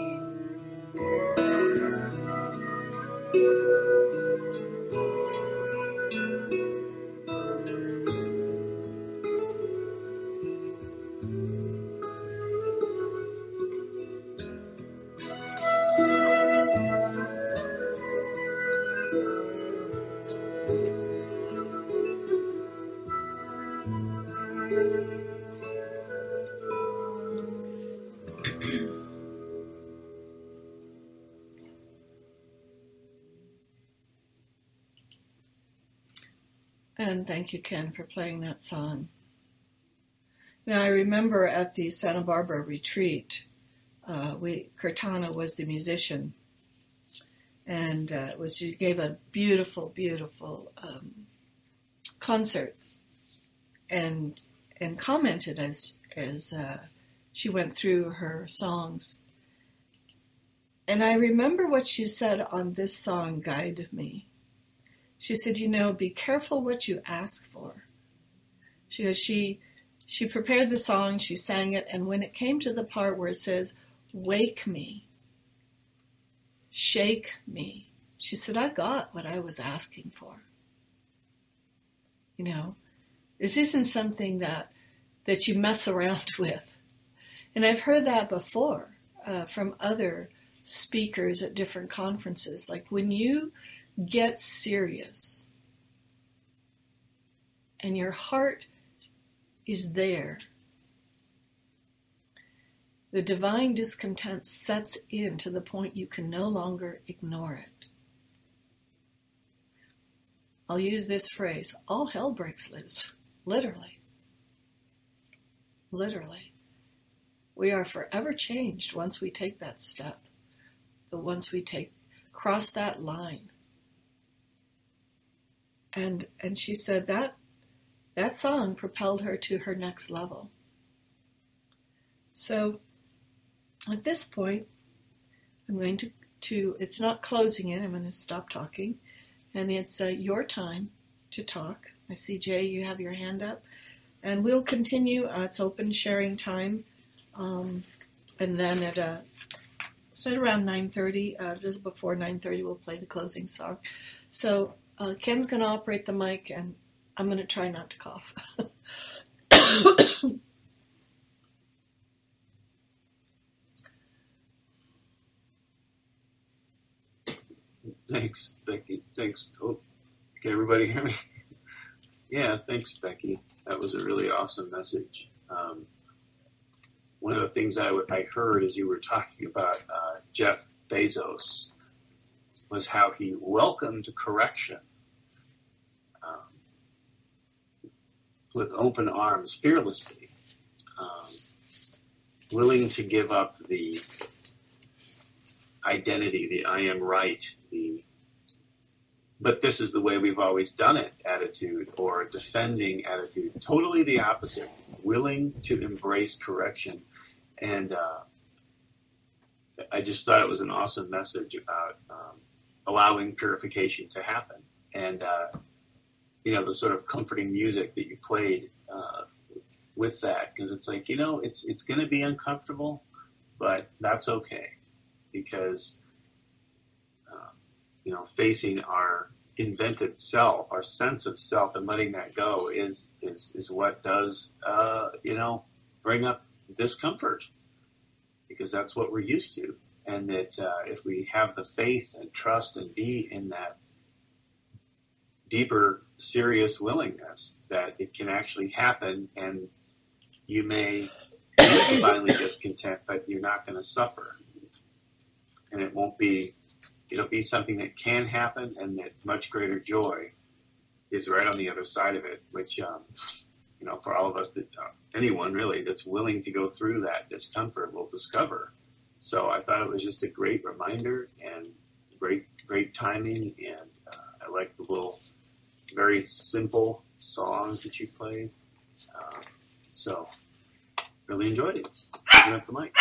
Speaker 1: And thank you, Ken, for playing that song. Now, I remember at the Santa Barbara retreat, uh, we Cortana was the musician, and uh, was she gave a beautiful, beautiful um, concert, and and commented as as uh, she went through her songs. And I remember what she said on this song, "Guide Me." She said, you know, be careful what you ask for. She goes, she, she prepared the song, she sang it, and when it came to the part where it says, wake me, shake me, she said, I got what I was asking for. You know, this isn't something that, that you mess around with. And I've heard that before uh, from other speakers at different conferences. Like when you get serious and your heart is there, the divine discontent sets in to the point you can no longer ignore it. I'll use this phrase, all hell breaks loose, literally. Literally. We are forever changed once we take that step. But once we take crossed that line. And and she said that that song propelled her to her next level. So at this point, I'm going to, to it's not closing it, I'm going to stop talking. And it's uh, your time to talk. I see, Jay, you have your hand up. And we'll continue. Uh, it's open sharing time. Um, and then at, uh, so at around nine thirty, uh, just before nine thirty, we'll play the closing song. So uh, Ken's going to operate the mic, and I'm going to try not to cough.
Speaker 6: Thanks, Becky. Thanks. Oh, can everybody hear me? Yeah, thanks, Becky. That was a really awesome message. Um, one of the things I, w- I heard as you were talking about uh, Jeff Bezos was how he welcomed correction um, with open arms, fearlessly, um, willing to give up the identity, the I am right, the but this is the way we've always done it attitude, or defending attitude. Totally the opposite. Willing to embrace correction. And uh, I just thought it was an awesome message about um, allowing purification to happen. And, uh, you know, the sort of comforting music that you played uh, with that, because it's like, you know, it's it's going to be uncomfortable, but that's okay. Because, uh, you know, facing our invented self, our sense of self, and letting that go is is, is what does, uh, you know, bring up discomfort. Because that's what we're used to. And that uh, if we have the faith and trust and be in that deeper, serious willingness, that it can actually happen, and you may be divinely discontent, but you're not going to suffer. And it won't be, it'll be something that can happen, and that much greater joy is right on the other side of it, which, um, you know, for all of us, that uh, anyone really that's willing to go through that discomfort will discover. So I thought it was just a great reminder and great, great timing. And uh, I like the little, very simple songs that you played. Uh, so really enjoyed it. Giving up the mic.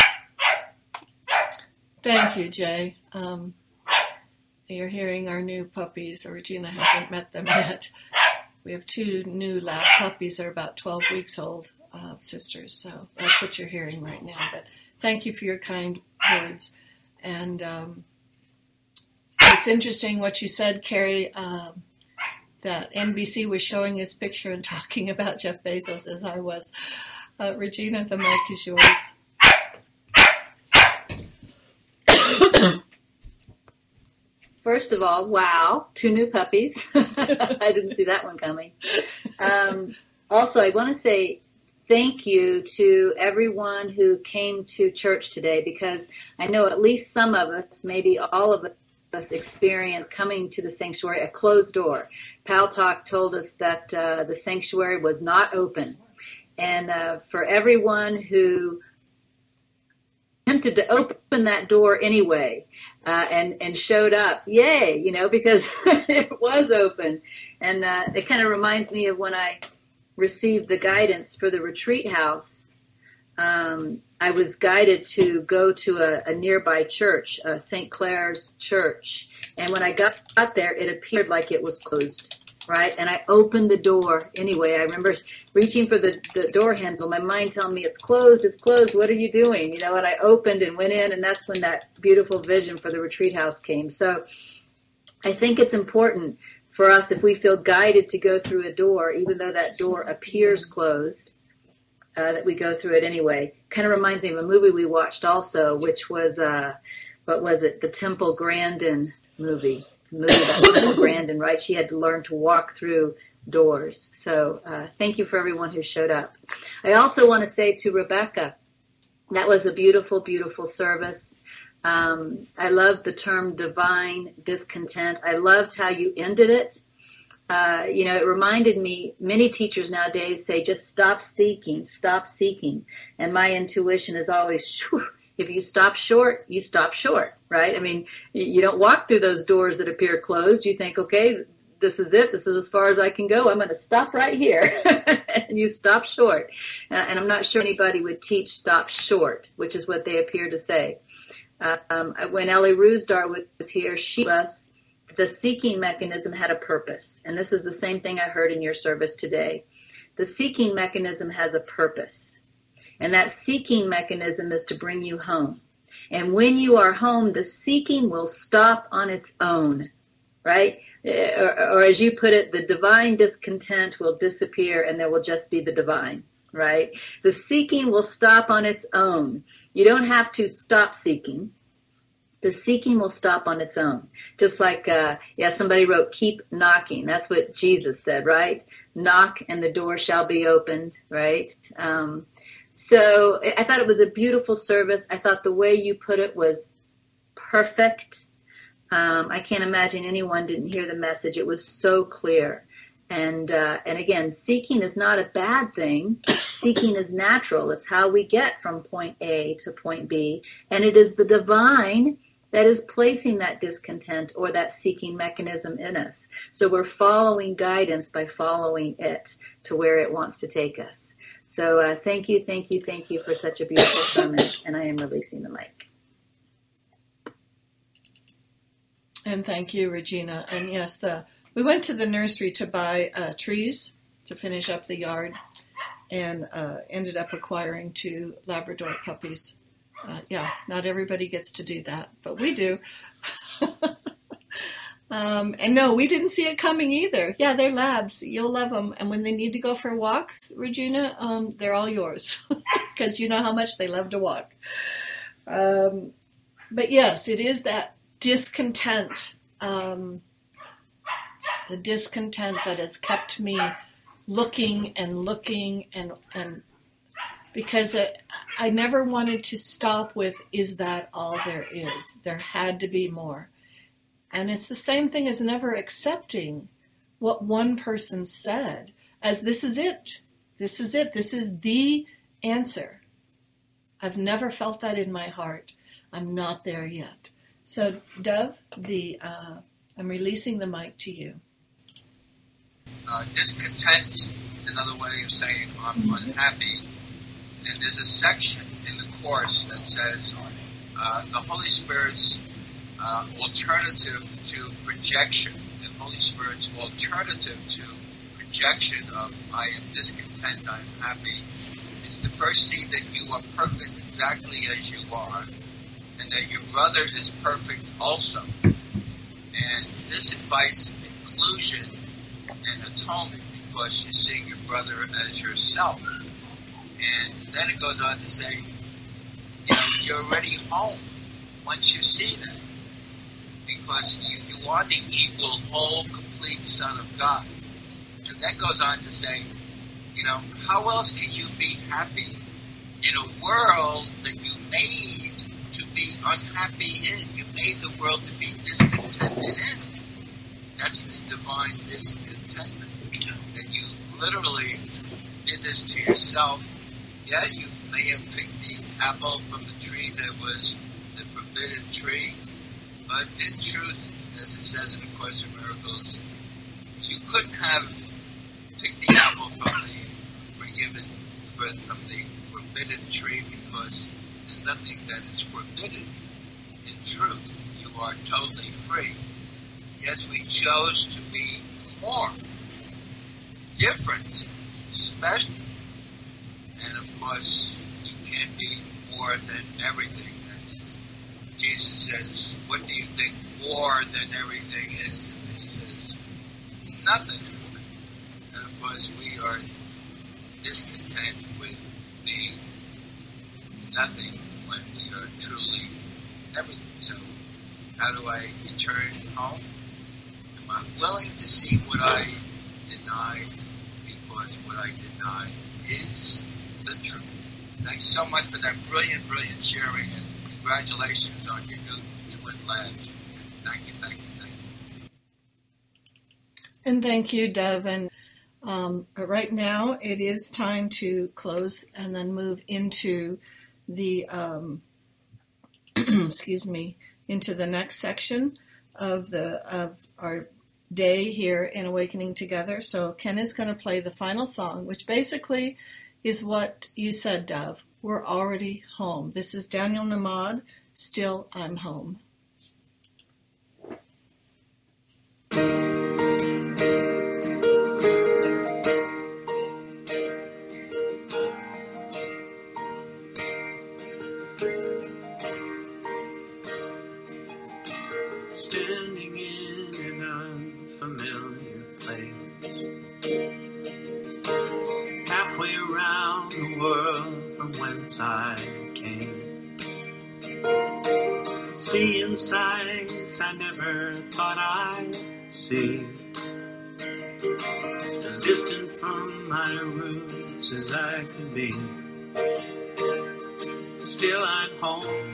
Speaker 1: Thank you, Jay. Um, you're hearing our new puppies. Regina hasn't met them yet. We have two new lab puppies that are about twelve weeks old, uh, sisters. So that's what you're hearing right now. But thank you for your kind words. And um, it's interesting what you said, Carrie, um, that N B C was showing his picture and talking about Jeff Bezos as I was. Uh, Regina, the mic is yours.
Speaker 7: First of all, wow, two new puppies. I didn't see that one coming. Um, also, I want to say thank you to everyone who came to church today, because I know at least some of us, maybe all of us, experienced coming to the sanctuary a closed door. Pal Talk told us that uh, the sanctuary was not open. And uh, for everyone who attempted to open that door anyway, uh, and, and showed up, yay, you know, because it was open. And uh, it kind of reminds me of when I received the guidance for the retreat house. Um, I was guided to go to a, a nearby church, uh, Saint Clair's Church. And when I got, got there, it appeared like it was closed. Right? And I opened the door anyway. I remember reaching for the, the door handle, my mind telling me it's closed, it's closed. What are you doing? You know, and I opened and went in, and that's when that beautiful vision for the retreat house came. So I think it's important for us, if we feel guided to go through a door, even though that door appears closed, uh, that we go through it anyway. Kind of reminds me of a movie we watched also, which was, uh, what was it? The Temple Grandin movie. movie about Temple Grandin, right? She had to learn to walk through doors. So uh, thank you for everyone who showed up. I also want to say to Rebecca, that was a beautiful, beautiful service. Um, I loved the term divine discontent. I loved how you ended it. Uh, you know, it reminded me, many teachers nowadays say, just stop seeking, stop seeking. And my intuition is always, If you stop short, you stop short, right? I mean, you don't walk through those doors that appear closed. You think, okay, this is it. This is as far as I can go. I'm going to stop right here. And you stop short. And I'm not sure anybody would teach stop short, which is what they appear to say. Um, when Ellie Rusdar was here, she told us the seeking mechanism had a purpose. And this is the same thing I heard in your service today. The seeking mechanism has a purpose. And that seeking mechanism is to bring you home. And when you are home, the seeking will stop on its own, right? Or, or as you put it, the divine discontent will disappear and there will just be the divine, right? The seeking will stop on its own. You don't have to stop seeking. The seeking will stop on its own. Just like, uh, yeah, somebody wrote, keep knocking. That's what Jesus said, right? Knock and the door shall be opened, right? Um, so I thought it was a beautiful service. I thought the way you put it was perfect. Um, I can't imagine anyone didn't hear the message. It was so clear. And, uh, and again, seeking is not a bad thing. Seeking is natural. It's how we get from point A to point B. And it is the divine that is placing that discontent or that seeking mechanism in us. So we're following guidance by following it to where it wants to take us. So, uh, thank you, thank you, thank you for such a beautiful sermon. And I am releasing the mic.
Speaker 1: And thank you, Regina. And yes, the we went to the nursery to buy uh, trees to finish up the yard, and uh, ended up acquiring two Labrador puppies. Uh, yeah, not everybody gets to do that, but we do. um, and no, we didn't see it coming either. Yeah, they're labs. You'll love them. And when they need to go for walks, Regina, um, they're all yours because you know how much they love to walk. Um, but yes, it is that discontent, um, the discontent that has kept me looking and looking and and because I, I never wanted to stop with, is that all there is? There had to be more. And it's the same thing as never accepting what one person said as this is it. This is it. This is the answer. I've never felt that in my heart. I'm not there yet. So, Dove, the uh, I'm releasing the mic to you.
Speaker 8: Uh, discontent is another way of saying I'm unhappy. And there's a section in the Course that says uh, the Holy Spirit's uh, alternative to projection, the Holy Spirit's alternative to projection of I am discontent, I'm happy, is to first see that you are perfect exactly as you are, and that your brother is perfect also. And this invites inclusion and atonement because you see your brother as yourself. And then it goes on to say, you know, you're already home once you see that. Because you, you are the equal, whole, complete Son of God. And then goes on to say, you know, how else can you be happy in a world that you made to be unhappy in? You made the world to be discontented in. That's the divine discontentment. That you literally did this to yourself. Yeah, you may have picked the apple from the tree that was the forbidden tree, but in truth, as it says in the Course in Miracles, you could have picked the apple from the forgiven, from the forbidden tree because there's nothing that is forbidden. In truth, you are totally free. Yes, we chose to be more different, special. And of course, you can't be more than everything. As Jesus says, what do you think more than everything is? And he says, nothing. And of course, we are discontent with being nothing when we are truly everything. So, how do I return home? Am I willing to see what I denied? Because what I denied is the truth. Thanks so much for that brilliant, brilliant sharing, and congratulations on your new twin labs. Thank you, thank you, thank you.
Speaker 1: And thank you, Dove. And um, right now it is time to close and then move into the um, excuse me, into the next section of the of our day here in Awakening Together. So Ken is going to play the final song, which basically is what you said, Dove. We're already home. This is Daniel Namad, Still I'm Home.
Speaker 3: Standing in an unfamiliar place, halfway around the world from whence I came, seeing sights I never thought I'd see, as distant from my roots as I could be. Still I'm home.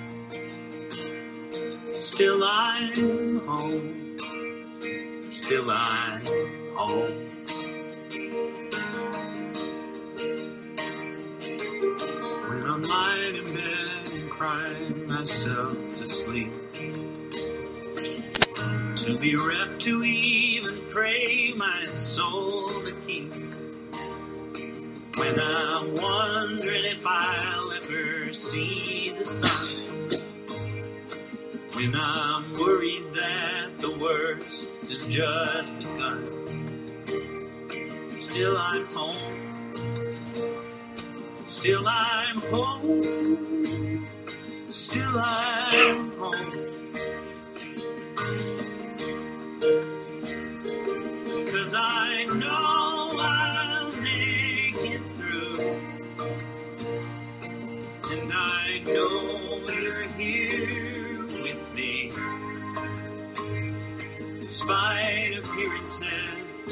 Speaker 3: Still I'm home, still I'm home. When I'm lying in bed and crying myself to sleep, too bereft to even pray my soul to keep. When I'm wondering if I'll ever see the sun, when I'm worried that the worst has just begun, still I'm home, still I'm home, still I'm home. 'Cause I know I'll make it through, and I know you're here with me. In spite of appearances,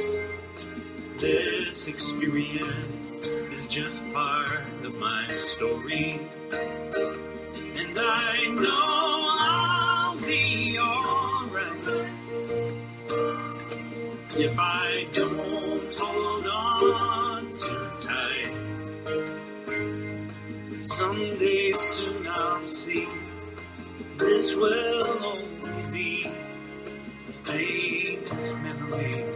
Speaker 3: this experience is just part of my story. And I know I'll be alright if I don't hold on too tight. Someday soon I'll see this will only be a faceless memory.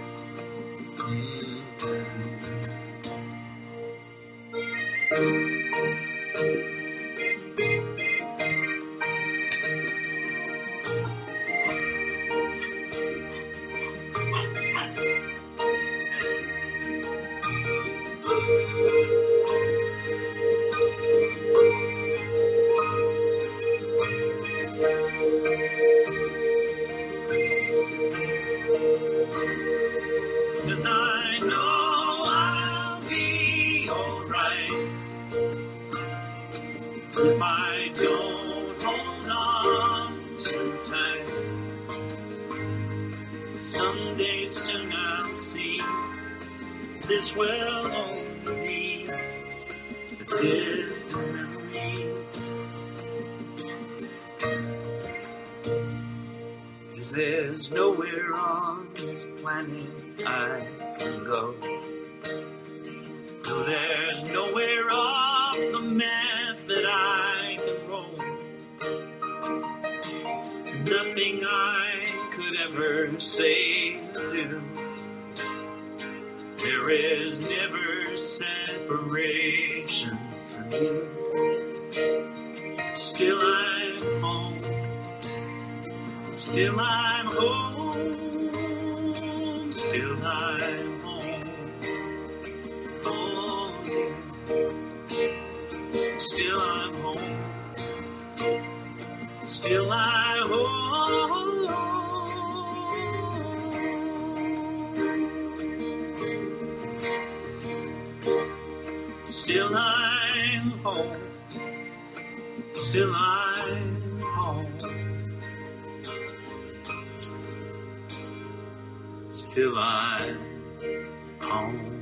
Speaker 3: Cause I know I'll be alright if I don't hold on too tight. Someday soon I'll see this will only be a distant memory. 'Cause there's nowhere on this planet I can go. No, there's nowhere off the map that I can roam. Nothing I could ever say or do. There is never separation from you. Still I'm home. Still I'm home, still I'm home, oh yeah. Still I'm home, still I'm home, still I'm home, still I'm home. Still I'm home.